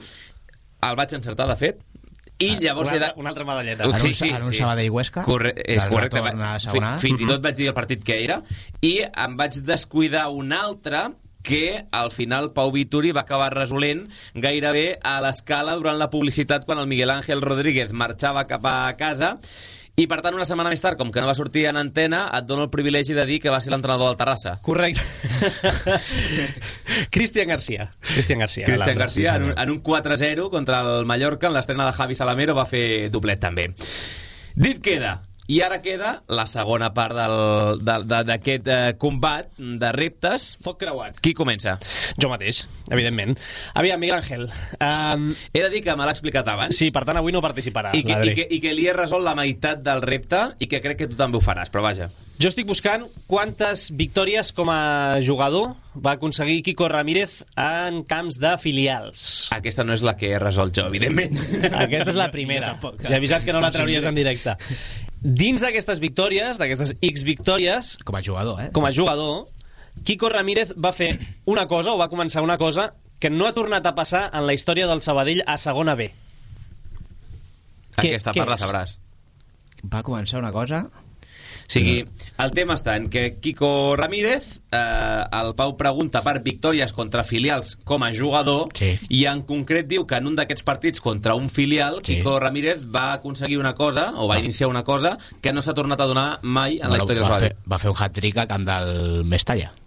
El vaig encertar, de fet. I llavors una, altra, era... una altra medalleta. En un, sí, sí, en un sí. Sabadell Huesca. Corre... És correcte. Va... Fins i tot vaig dir el partit que era. I em vaig descuidar un altre, que al final Pau Vituri va acabar resolent gairebé a l'escala durant la publicitat, quan el Miguel Ángel Rodríguez marxava cap a casa. I, per tant, una setmana més tard, com que no va sortir en antena, et dono el privilegi de dir que va ser l'entrenador del Terrassa. Correcte. Cristian García. Cristian García. Cristian García, en un, en un quatre zero contra el Mallorca, en l'estrena de Javi Salamero, va fer doblet també. Dit queda. I ara queda la segona part d'aquest eh, combat de reptes. Foc creuat. Qui comença? Jo mateix, evidentment. Aviam, Miguel Ángel. Um... He de dir que me l'ha explicat abans. Sí, per tant, avui no participarà. I que, i, que, I que li he resolt la meitat del repte, i que crec que tu també ho faràs, però vaja. Jo estic buscant quantes victòries com a jugador va aconseguir Quico Ramírez en camps de filials. Aquesta no és la que he resolt jo, evidentment. Aquesta és la primera. Ja he avisat que no la trauries en directe. Dins d'aquestes victòries, d'aquestes X victòries... Com a jugador, eh? Com a jugador, Quico Ramírez va fer una cosa, o va començar una cosa, que no ha tornat a passar en la història del Sabadell a segona B. Aquesta part la sabràs. Va començar una cosa... O sigui, el tema està en que Quico Ramírez, eh, el Pau pregunta per victòries contra filials com a jugador, sí. I en concret diu que en un d'aquests partits contra un filial, sí. Quico Ramírez va aconseguir una cosa, o va iniciar una cosa, que no s'ha tornat a donar mai en bueno, la història del Sabadell. Va fer un hat-trick a camp del Mestalla.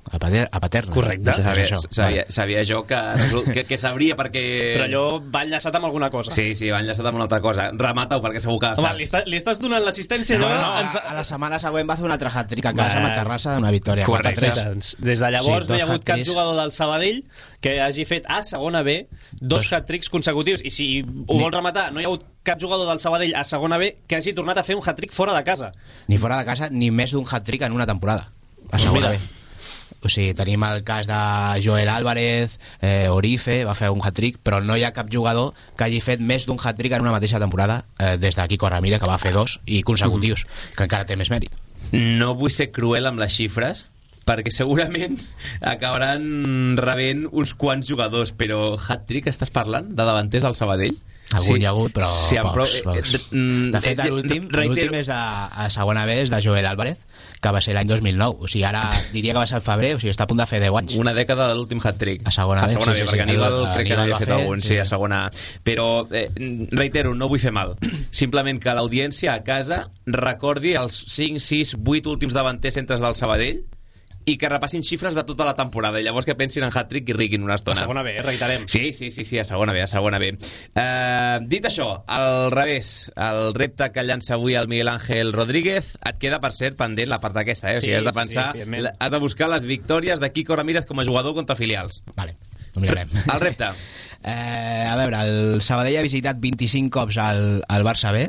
a, pater, a Paterna. Correcte. Sabia, sabia, sabia jo que, que, que sabria perquè... Però allò va enllaçat amb alguna cosa. Sí, sí, va enllaçat amb una altra cosa. Remata-ho, perquè segur que Home, saps. li, està, li estàs donant l'assistència No, allò? no, ens... a, a la setmana següent va fer un altre hat-trick a casa amb a Terrassa, una victòria. Correcte. Des de llavors Sí, no hi ha dos hagut cap hat-tricks. jugador del Sabadell que hagi fet a segona B dos hat-tricks consecutius. I si ho vols rematar, no hi ha hagut cap jugador del Sabadell a segona B que hagi tornat a fer un hat-trick fora de casa. Ni fora de casa, ni més d'un hat-trick en una temporada. A segona B. O sigui, tenim el cas de Joel Álvarez, eh, Orife, va fer un hat-trick, però no hi ha cap jugador que hagi fet més d'un hat-trick en una mateixa temporada, eh, des de Quico Ramírez, que va fer dos, i consecutius, mm. que encara té més mèrit. No vull ser cruel amb les xifres, perquè segurament acabaran rebent uns quants jugadors, però hat-trick estàs parlant de davanters al Sabadell? Algun sí, hi ha hagut, però sí, pocs, prou, pocs. Eh, eh, de fet, l'últim l'últim és de, a segona B, és de Joel Álvarez, que va ser l'any dos mil nou. O sigui, ara diria que va ser el febrer, o sigui, està a punt de fer deu anys. Una dècada de l'últim hat-trick. A segona B, a segona sí, B, sí, perquè sí, Aníbal el, crec que n'havia fet, fet algun, sí, sí, a segona A. Però, eh, reitero, no vull fer mal. Simplement que l'audiència a casa recordi els cinc, sis, vuit últims davanters centres del Sabadell i que repassin xifres de tota la temporada, i llavors que pensin en hat-trick i riguin una estona. A segona B, eh, reiterem. Sí, sí, sí, sí, a segona B, a segona B. Uh, dit això, al revés, el repte que llança avui el Miguel Ángel Rodríguez, et queda, per cert, pendent la part aquesta, eh? O sigui, Sí, has de pensar, sí, sí, has de buscar les victòries de Quico Ramírez com a jugador contra filials. Vale, ho mirarem. El repte. Eh, a veure, el Sabadell ha visitat vint-i-cinc cops al, al Barça B.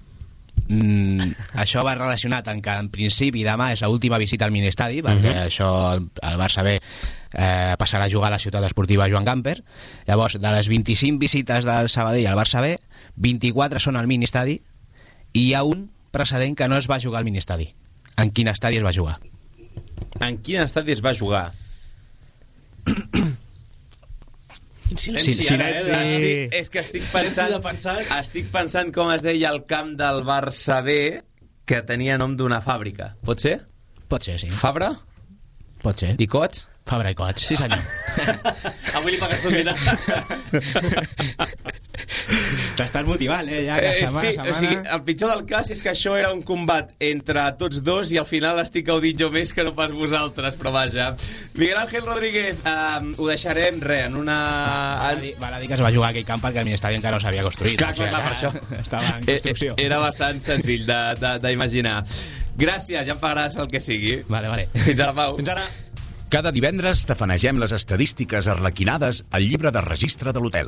Mm, això va relacionat amb que en principi demà és l'última visita al miniestadi, perquè uh-huh. això el, el Barça B eh, passarà a jugar a la ciutat esportiva Joan Gamper. Llavors, de les vint-i-cinc visites del Sabadell al Barça B, vint-i-quatre són al miniestadi i hi ha un precedent que no es va jugar al miniestadi. En quin estadi es va jugar? En quin estadi es va jugar? Silenci, sí, ara, silenci. eh? Estic, és que estic pensant, pensar. estic pensant com es deia el camp del Barça B, que tenia nom d'una fàbrica. Pot ser? Pot ser, sí. Fabra? Pot ser. I Cots? Fabra i Cots, sí senyor. Avui li pagues tot dinar. T'estàs motivant, eh? Ja, que Eh, setmana, sí, setmana... o sigui, el pitjor del cas és que això era un combat entre tots dos i al final estic gaudint jo més que no pas vosaltres, però vaja. Miguel Ángel Rodríguez, eh, ho deixarem, res, en una... Val a dir, val a dir que es va jugar a aquell camp perquè el ministeri encara no s'havia construït. Clar, clar, clar, per això. Estava en construcció. Eh, Era bastant senzill d'imaginar. Gràcies, ja em pagaràs el que sigui. Vale, vale. Fins ara, Pau. Fins ara. Cada divendres tafanegem les estadístiques arlequinades al llibre de registre de l'hotel.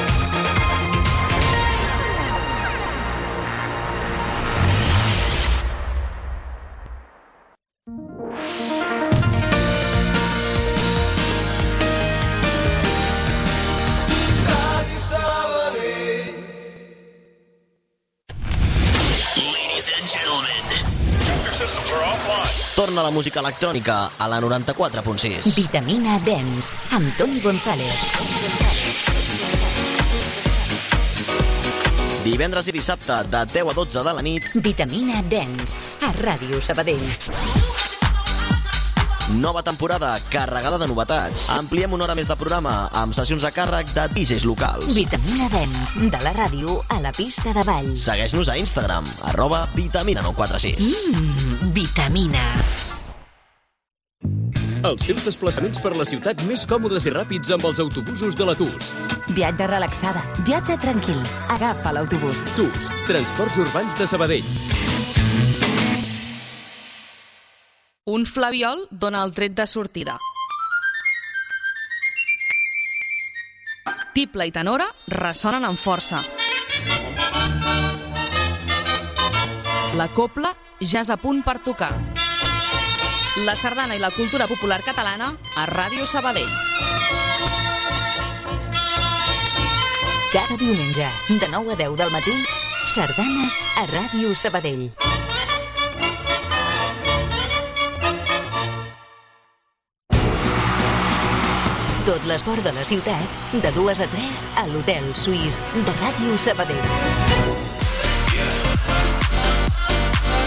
Torna la música electrònica a la noranta-quatre punt sis. Vitamina Dance, amb Toni González. Divendres i dissabte, de deu a dotze de la nit. Vitamina Dance, a Ràdio Sabadell. Nova temporada, carregada de novetats. Ampliem una hora més de programa, amb sessions a càrrec de D Js locals. Vitamina Dance, de la ràdio a la pista de ball. Segueix-nos a Instagram, arroba vitamina nou quatre sis. Mmm, vitamina. Els teus desplaçaments per la ciutat més còmodes i ràpids amb els autobusos de la T U S. Viatge relaxada, viatge tranquil. Agafa l'autobús. T U S, Transports Urbans de Sabadell. Un flabiol dona el tret de sortida. Tiple i tenora ressonen amb força. La copla ja és a punt per tocar. La sardana i la cultura popular catalana a Ràdio Sabadell. Cada diumenge, de nou a deu del matí, sardanes a Ràdio Sabadell. Tot l'esport de la ciutat, de dues a tres, a l'Hotel Suís de Ràdio Sabadell.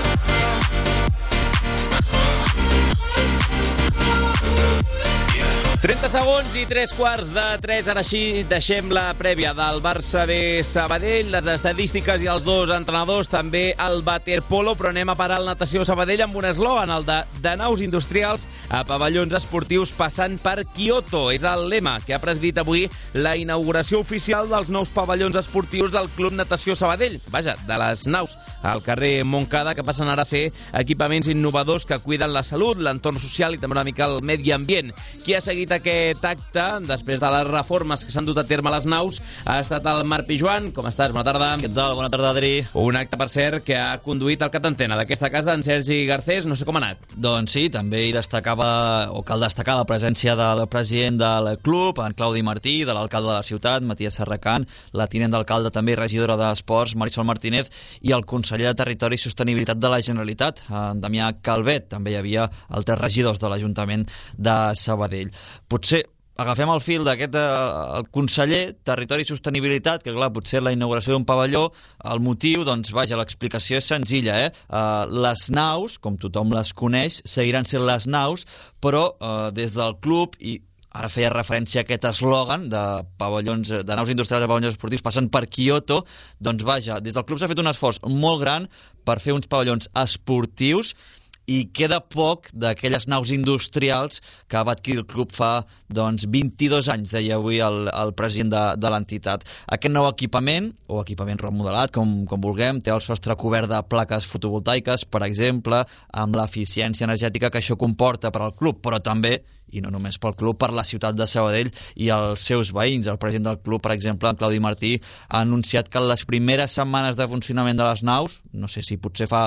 Yeah. trenta segons i tres quarts de tres. Ara sí, deixem la prèvia del Barça B Sabadell, les estadístiques i els dos entrenadors, també el waterpolo, però anem a parar el natació Sabadell amb un eslògan, el de, de naus industrials a pavellons esportius passant per Kyoto. És el lema que ha presidit avui la inauguració oficial dels nous pavellons esportius del Club Natació Sabadell. Vaja, de les naus al carrer Montcada, que passen ara a ser equipaments innovadors que cuiden la salut, l'entorn social i també una mica el medi ambient. Qui ha seguit aquest acte, després de les reformes que s'han dut a terme a les naus, ha estat el Marc Pijuan. Com estàs? Bona tarda. Què tal? Bona tarda, Adri. Un acte, per cert, que ha conduït el cap d'antena d'aquesta casa, en Sergi Garcés. No sé com ha anat. Doncs sí, també hi destacava, o cal destacar, la presència del president del club, en Claudi Martí, de l'alcalde de la ciutat, Matías Serracant, la tinent d'alcalde també i regidora d'Esports, Marisol Martínez, i el conseller de Territori i Sostenibilitat de la Generalitat, en Damià Calvet. També hi havia altres regidors de l'Ajuntament de Sabadell. Potser agafem el fil d'aquest eh, el conseller, Territori i Sostenibilitat, que clar, potser la inauguració d'un pavelló, el motiu, doncs vaja, l'explicació és senzilla, eh? Uh, les naus, com tothom les coneix, seguiran sent les naus, però uh, des del club, i ara feia referència a aquest eslògan de pavellons, de naus industrials a pavellons esportius passant per Kyoto, doncs vaja, des del club s'ha fet un esforç molt gran per fer uns pavellons esportius i queda poc d'aquelles naus industrials que va adquirir el club fa doncs, vint-i-dos anys, deia avui el, el president de, de l'entitat. Aquest nou equipament, o equipament remodelat, com, com vulguem, té el sostre cobert de plaques fotovoltaiques, per exemple, amb l'eficiència energètica que això comporta per al club, però també, i no només pel club, per la ciutat de Sabadell i els seus veïns. El president del club, per exemple, en Claudi Martí, ha anunciat que en les primeres setmanes de funcionament de les naus, no sé si potser fa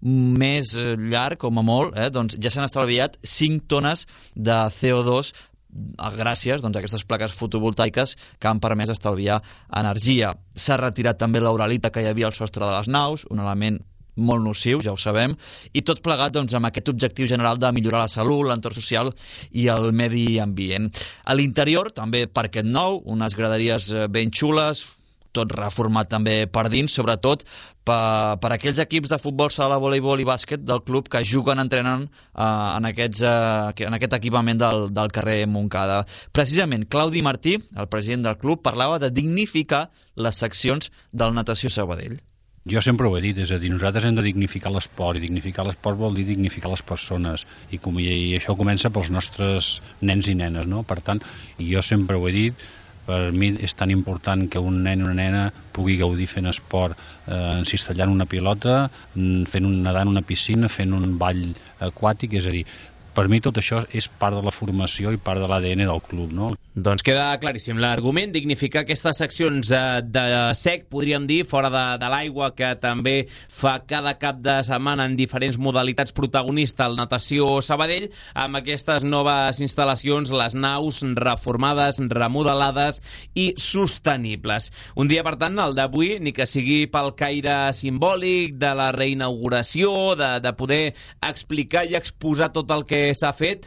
més llarg, com a molt, eh, doncs ja s'han estalviat cinc tones de C O dos gràcies doncs, a aquestes plaques fotovoltaiques que han permès estalviar energia. S'ha retirat també l'uralita que hi havia al sostre de les naus, un element molt nociu, ja ho sabem, i tot plegat doncs, amb aquest objectiu general de millorar la salut, l'entorn social i el medi ambient. A l'interior, també parquet nou, unes graderies ben xules, tot reformat també per dins, sobretot per, per aquells equips de futbol, sala, voleibol i bàsquet del club que juguen, entrenen eh, en, aquests, eh, en aquest equipament del, del carrer Montcada. Precisament, Claudi Martí, el president del club, parlava de dignificar les seccions del Natació Sabadell. Jo sempre ho he dit, és a dir, nosaltres hem de dignificar l'esport, i dignificar l'esport vol dir dignificar les persones, i, com, i això comença pels nostres nens i nenes, no? Per tant, jo sempre ho he dit, per mi és tan important que un nen o una nena pugui gaudir fent esport, eh, encistellant una pilota, fent un nedar en una piscina, fent un ball aquàtic, és a dir, per mi tot això és part de la formació i part de l'A D N del club, no? Doncs queda claríssim l'argument, dignificar aquestes seccions de sec, podríem dir, fora de, de l'aigua, que també fa cada cap de setmana en diferents modalitats protagonista el Natació Sabadell, amb aquestes noves instal·lacions, les naus reformades, remodelades i sostenibles. Un dia, per tant, el d'avui, ni que sigui pel caire simbòlic de la reinauguració, de, de poder explicar i exposar tot el que s'ha fet,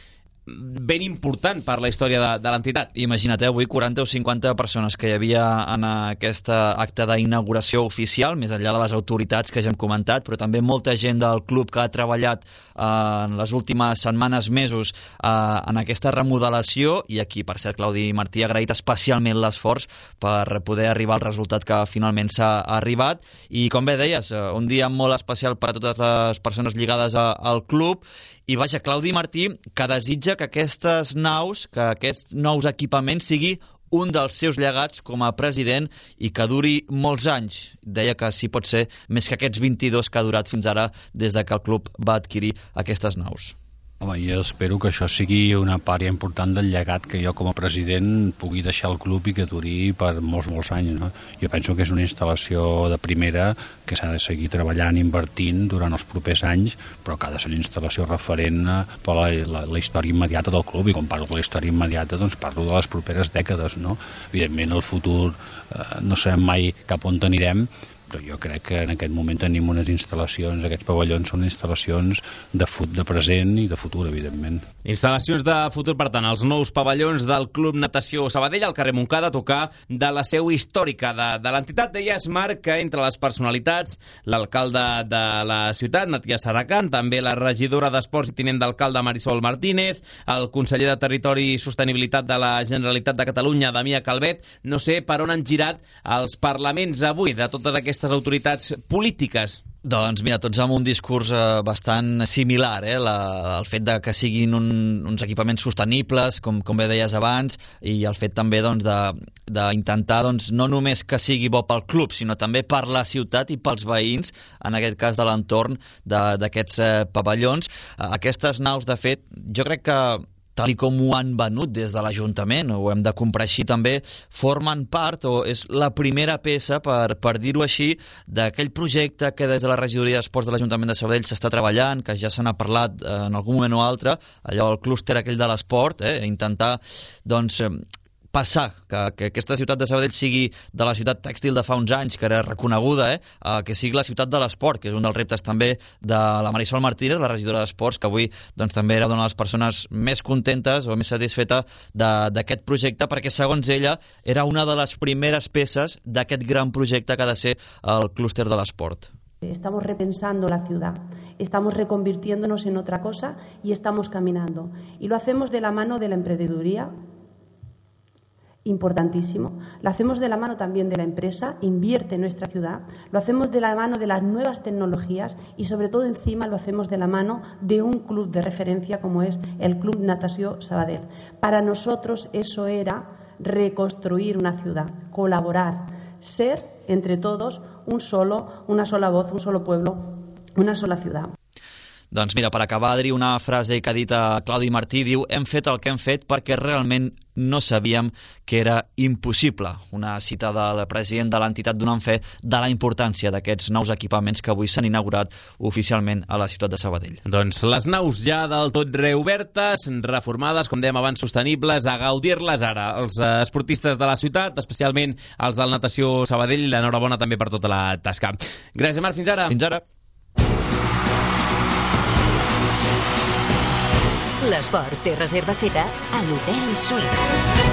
ben important per la història de, de l'entitat. Imagina't, avui quaranta o cinquanta persones que hi havia en aquest acte d'inauguració oficial, més enllà de les autoritats que ja hem comentat, però també molta gent del club que ha treballat eh, en les últimes setmanes, mesos, eh, en aquesta remodelació, i aquí, per cert, Claudi Martí ha agraït especialment l'esforç per poder arribar al resultat que finalment s'ha arribat, i com bé deies, un dia molt especial per a totes les persones lligades a, al club. I vaja, Claudi Martí, que desitja que aquestes naus, que aquests nous equipaments sigui un dels seus llegats com a president i que duri molts anys. Deia que sí pot ser més que aquests vint-i-dos que ha durat fins ara des de que el club va adquirir aquestes naus. Home, jo espero que això sigui una part important del llegat que jo com a president pugui deixar el club i que duri per molts, molts anys, no? Jo penso que és una instal·lació de primera que s'ha de seguir treballant, invertint durant els propers anys, però que ha de ser una instal·lació referent per la, la, la història immediata del club, i quan parlo de la història immediata doncs parlo de les properes dècades, no? Evidentment el futur eh, no sabem mai cap on anirem, jo crec que en aquest moment tenim unes instal·lacions, aquests pavellons són instal·lacions de, fut, de present i de futur, evidentment. Instal·lacions de futur, per tant, els nous pavellons del Club Natació Sabadell al carrer Montcada, a tocar de la seu històrica de, de l'entitat. Deies, Marc, que entre les personalitats, l'alcalde de la ciutat, Matías Serracant, també la regidora d'Esports i tinent d'alcalde Marisol Martínez, el conseller de Territori i Sostenibilitat de la Generalitat de Catalunya, Damià Calvet. No sé per on han girat els parlaments avui de totes aquestes autoritats polítiques. Doncs mira, tots amb un discurs eh, bastant similar, eh? La, el fet de que siguin un, uns equipaments sostenibles, com, com bé deies abans, i el fet també doncs, d'intentar doncs, no només que sigui bo pel club, sinó també per la ciutat i pels veïns, en aquest cas de l'entorn d'aquests eh, pavellons. Eh, aquestes naus, de fet, jo crec que tal i com ho han venut des de l'Ajuntament, ho hem de comprar així també, formen part, o és la primera peça, per, per dir-ho així, d'aquell projecte que des de la regidoria d'Esports de l'Ajuntament de Sabadell s'està treballant, que ja se n'ha parlat en algun moment o altre, allò el clúster aquell de l'esport, eh, intentar, doncs, passar que, que aquesta ciutat de Sabadell sigui de la ciutat tèxtil de fa uns anys, que era reconeguda, eh, que sigui la ciutat de l'esport, que és un dels reptes també de la Marisol Martínez, la regidora d'Esports, que avui doncs, també era una de les persones més contentes o més satisfeta d'aquest projecte, perquè segons ella era una de les primeres peces d'aquest gran projecte que ha de ser el clúster de l'esport. Estamos repensando la ciudad, estamos reconvirtiéndonos en otra cosa y estamos caminando. Y lo hacemos de la mano de la emprendeduría, importantísimo. Lo hacemos de la mano también de la empresa, invierte en nuestra ciudad, lo hacemos de la mano de las nuevas tecnologías y sobre todo encima lo hacemos de la mano de un club de referencia como es el Club Natació Sabadell. Para nosotros eso era reconstruir una ciudad, colaborar, ser entre todos un solo, una sola voz, un solo pueblo, una sola ciudad. Doncs mira, per acabar, Adri, una frase que ha dit a Claudi Martí, diu: hem fet el que hem fet perquè realment no sabíem que era impossible. Una cita del president de l'entitat donant fe de la importància d'aquests nous equipaments que avui s'han inaugurat oficialment a la ciutat de Sabadell. Doncs les naus ja del tot reobertes, reformades, com dèiem abans, sostenibles, a gaudir-les ara. Els esportistes de la ciutat, especialment els del Natació Sabadell, l'enhorabona també per tota la tasca. Gràcies, Marc, fins ara. Fins ara. L'esport té reserva feta a l'Hotel Suís.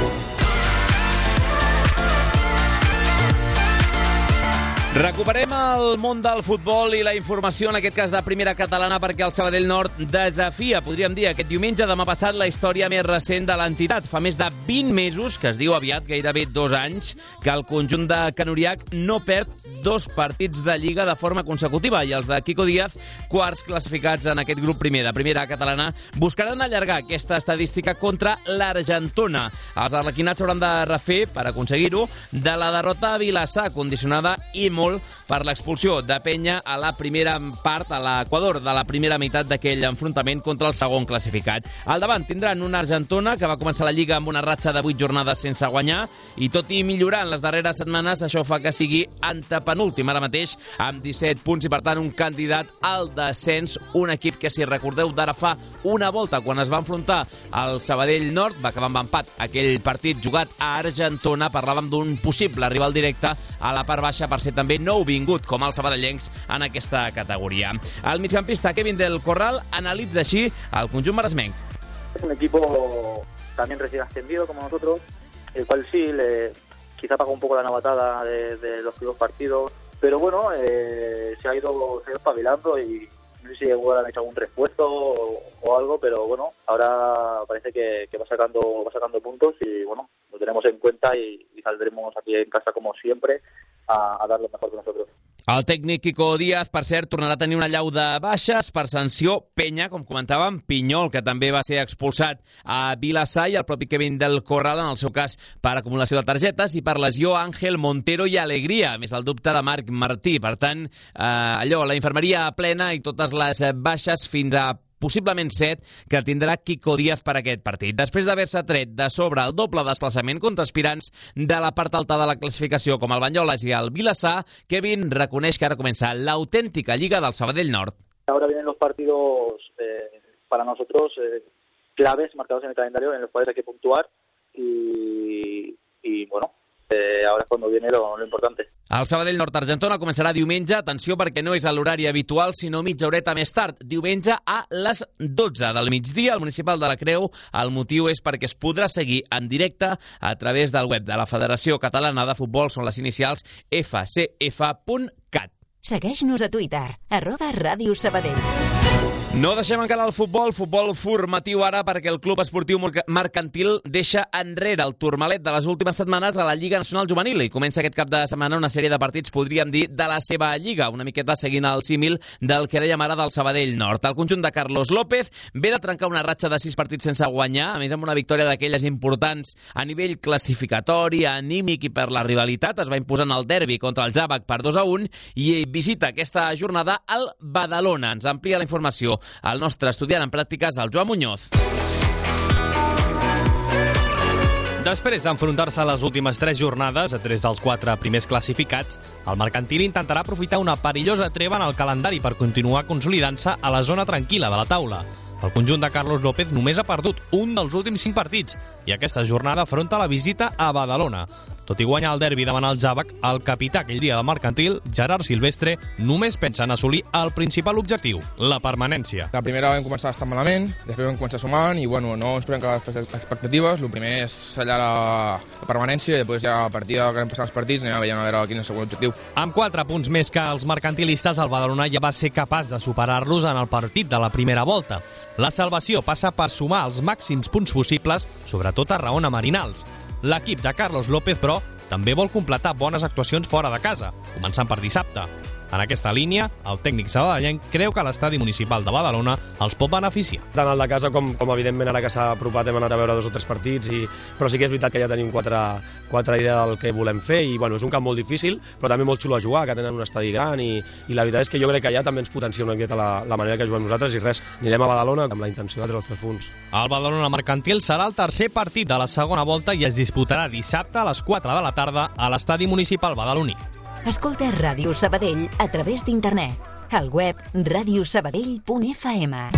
Recuperem el món del futbol i la informació, en aquest cas de primera catalana, perquè el Sabadell Nord desafia, podríem dir, aquest diumenge, demà passat, la història més recent de l'entitat. Fa més de vint mesos, que es diu aviat, gairebé dos anys, que el conjunt de Canuriac no perd dos partits de Lliga de forma consecutiva, i els de Quico Díaz, quarts classificats en aquest grup primer de primera catalana, buscaran allargar aquesta estadística contra l'Argentona. Els arlequinats s'hauran de refer, per aconseguir-ho, de la derrota a Vilassar, condicionada i molt per l'expulsió de Penya a la primera part, a l'Equador, de la primera meitat d'aquell enfrontament contra el segon classificat. Al davant tindran una Argentona que va començar la Lliga amb una ratxa de vuit jornades sense guanyar, i tot i millorar en les darreres setmanes, això fa que sigui antepenúltim ara mateix amb disset punts i per tant un candidat al descens, un equip que, si recordeu, d'ara fa una volta quan es va enfrontar al Sabadell Nord, va acabar amb empat aquell partit jugat a Argentona. Parlàvem d'un possible rival directe a la part baixa per ser també nou vingut com els sabadellencs en aquesta categoria. El migcampista Kevin del Corral analitza així el conjunt maresmenc. Es un equipo también recién ascendido como nosotros, el cual sí, le, quizá paga un poco la novatada de, de los primeros partidos, pero bueno, eh, se ha ido, se ha ido espabilando y no sé si igual han hecho algún refuerzo o, o algo, pero bueno, ahora parece que, que va sacando va sacando puntos y bueno, lo tenemos en cuenta y, y saldremos aquí en casa como siempre a, a dar lo mejor de nosotros. El tècnic Quico Díaz, per cert, tornarà a tenir una allau de baixes per sanció. Penya, com comentàvem, Pinyol, que també va ser expulsat a Vilassar, i el propi Kevin del Corral, en el seu cas, per acumulació de targetes, i per lesió Àngel Montero i Alegria, més el dubte de Marc Martí. Per tant, eh, allò, la infermeria plena i totes les baixes fins a possiblement set, que tindrà Quico Díaz per aquest partit. Després d'haver-se tret de sobre el doble desplaçament contra aspirants de la part alta de la classificació, com el Banyoles i el Vilassar, Kevin reconeix que ara comença l'autèntica Lliga del Sabadell Nord. Ahora vienen los partidos eh, para nosotros eh, claves marcados en el calendario, en los cuales hay que puntuar y, y bueno, Eh, ahora es cuando viene lo, lo importante. El Sabadell Nord Argentona començarà diumenge, atenció perquè no és a l'horari habitual, sinó mitja horeta més tard, diumenge a les dotze del migdia, al Municipal de la Creu. El motiu és perquè es podrà seguir en directe a través del web de la Federació Catalana de Futbol, són les inicials f c f punt cat. Segueix-nos a Twitter, arroba Ràdio Sabadell. No deixem encara el futbol, futbol formatiu ara, perquè el Club Esportiu Mercantil deixa enrere el turmalet de les últimes setmanes a la Lliga Nacional Juvenil i comença aquest cap de setmana una sèrie de partits, podríem dir, de la seva lliga, una miqueta seguint el símil del que dèiem ara del Sabadell Nord. El conjunt de Carlos López ve de trencar una ratxa de sis partits sense guanyar, a més amb una victòria d'aquelles importants a nivell classificatori, anímic i per la rivalitat. Es va imposar en el derbi contra el Jàbac per dos a un i visita aquesta jornada al Badalona. Ens amplia la informació el nostre estudiant en pràctiques, el Joan Muñoz. Després d'enfrontar-se a les últimes tres jornades, a tres dels quatre primers classificats, el Mercantil intentarà aprofitar una perillosa treva en el calendari per continuar consolidant-se a la zona tranquil·la de la taula. El conjunt de Carlos López només ha perdut un dels últims cinc partits i aquesta jornada afronta la visita a Badalona. Tot i guanyar el derbi davant el Jàbac, el capità aquell dia del Mercantil, Gerard Silvestre, només pensa en assolir el principal objectiu, la permanència. La primera vam començar bastant malament, després vam començar sumant i bueno, no ens podem quedar expectatives. El primer és sellar la, la permanència i després ja a partir de que hem passat els partits anem veient a veure quin és el segon objectiu. Amb quatre punts més que els mercantilistes, el Badalona ja va ser capaç de superar-los en el partit de la primera volta. La salvació passa per sumar els màxims punts possibles, sobretot a Raona Marinals. L'equip de Carlos López, però, també vol completar bones actuacions fora de casa, començant per dissabte. En aquesta línia, el tècnic sabadellenc creu que l'estadi municipal de Badalona els pot beneficiar. Tant el de casa com, com evidentment ara que s'ha apropat hem anat a veure dos o tres partits, i, però sí que és veritat que ja tenim quatre, quatre idees del que volem fer i bueno, és un camp molt difícil però també molt xulo a jugar, que tenen un estadi gran i, i la veritat és que jo crec que allà també ens potencia una miqueta la, la manera que juguem nosaltres i res, anirem a Badalona amb la intenció de treure els tres punts. El Badalona Mercantil serà el tercer partit de la segona volta i es disputarà dissabte a les quatre de la tarda a l'estadi municipal badaloní. Escolta Ràdio Sabadell a través d'internet. Al web radiosabadell punt f m.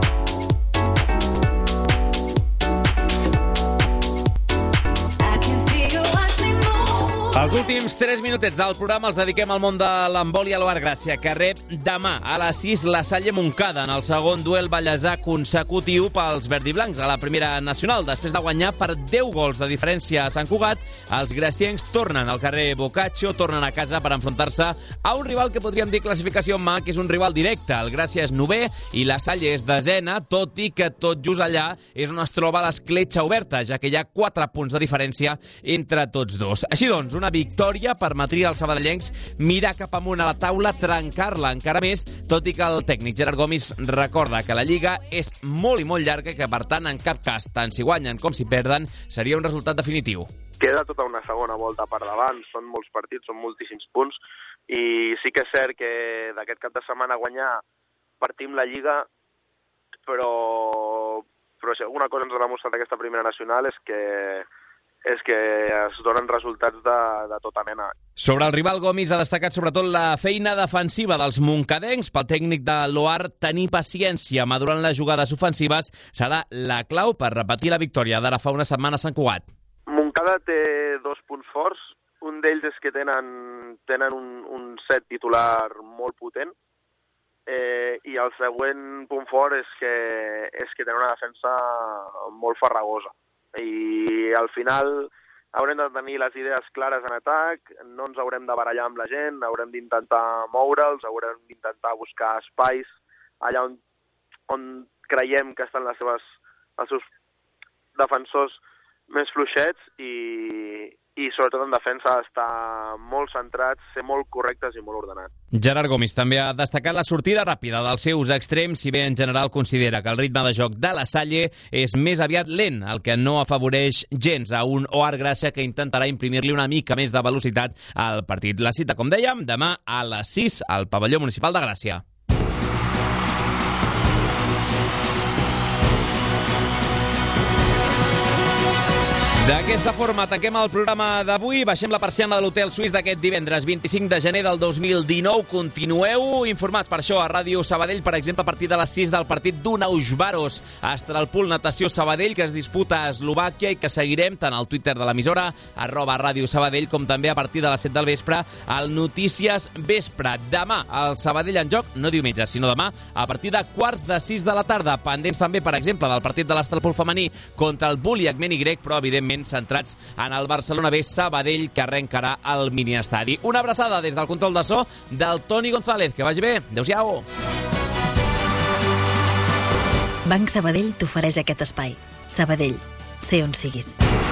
Els últims tres minutets del programa els dediquem al món de l'handbol i a l'Oar Gràcia, que rep demà a les sis la Salle Montcada en el segon duel ballesà consecutiu pels verdiblancs a la primera nacional. Després de guanyar per deu gols de diferència a Sant Cugat, els graciencs tornen al carrer Boccaccio, tornen a casa per enfrontar-se a un rival que podríem dir classificació en mà, que és un rival directe. El Gràcia és novè i la Salle és desena, tot i que tot just allà és on es troba l'escletxa oberta, ja que hi ha quatre punts de diferència entre tots dos. Així doncs, una victòria permetria als sabadellencs mirar cap amunt a la taula, trencar-la encara més, tot i que el tècnic Gerard Gomis recorda que la Lliga és molt i molt llarga i que, per tant, en cap cas, tant si guanyen com si perden, seria un resultat definitiu. Queda tota una segona volta per davant, són molts partits, són moltíssims punts, i sí que és cert que d'aquest cap de setmana guanyar partim la Lliga, però, però si alguna cosa ens ha demostrat aquesta primera nacional és que és que es donen resultats de, de tota mena. Sobre el rival, Gomis ha destacat sobretot la feina defensiva dels moncadencs. Pel tècnic de l'Oar, tenir paciència madurant les jugades ofensives serà la clau per repetir la victòria d'ara fa una setmana a Sant Cugat. Montcada té dos punts forts. Un d'ells és que tenen, tenen un, un set titular molt potent, eh, i el següent punt fort és que, és que tenen una defensa molt farragosa. I al final haurem de tenir les idees clares en atac, no ens haurem de barallar amb la gent, haurem d'intentar moure'ls, haurem d'intentar buscar espais allà on, on creiem que estan les seves, els seus defensors més fluixets i, i sobretot en defensa estar molt centrats, ser molt correctes i molt ordenats. Gerard Gomis també ha destacat la sortida ràpida dels seus extrems, si bé en general considera que el ritme de joc de la Salle és més aviat lent, el que no afavoreix gens a un Oar Gràcia que intentarà imprimir-li una mica més de velocitat al partit. La cita, com dèiem, demà a les sis al pavelló municipal de Gràcia. D'aquesta D'aquesta forma tanquem el programa d'avui, baixem la persiana de l'Hotel Suís d'aquest divendres vint-i-cinc de gener del dos mil dinou. Continueu informats per això a Ràdio Sabadell, per exemple, a partir de les sis del partit d'Unausvaros a Estralpool Natació Sabadell, que es disputa a Eslovàquia i que seguirem tant al Twitter de l'emissora, arroba Ràdio Sabadell, com també a partir de les set del vespre al Notícies Vespre. Demà el Sabadell en joc, no diumenge, sinó demà, a partir de quarts de sis de la tarda. Pendents també, per exemple, del partit de l'Estralpool femení contra el Buliagmen Y, però evidentment centrats en el Barcelona B Sabadell, que arrencarà al miniestadi. Una abraçada des del control de so del Toni González. Que vagi bé. Adéu-siau. Banc Sabadell t'ofereix aquest espai. Sabadell, sé on siguis.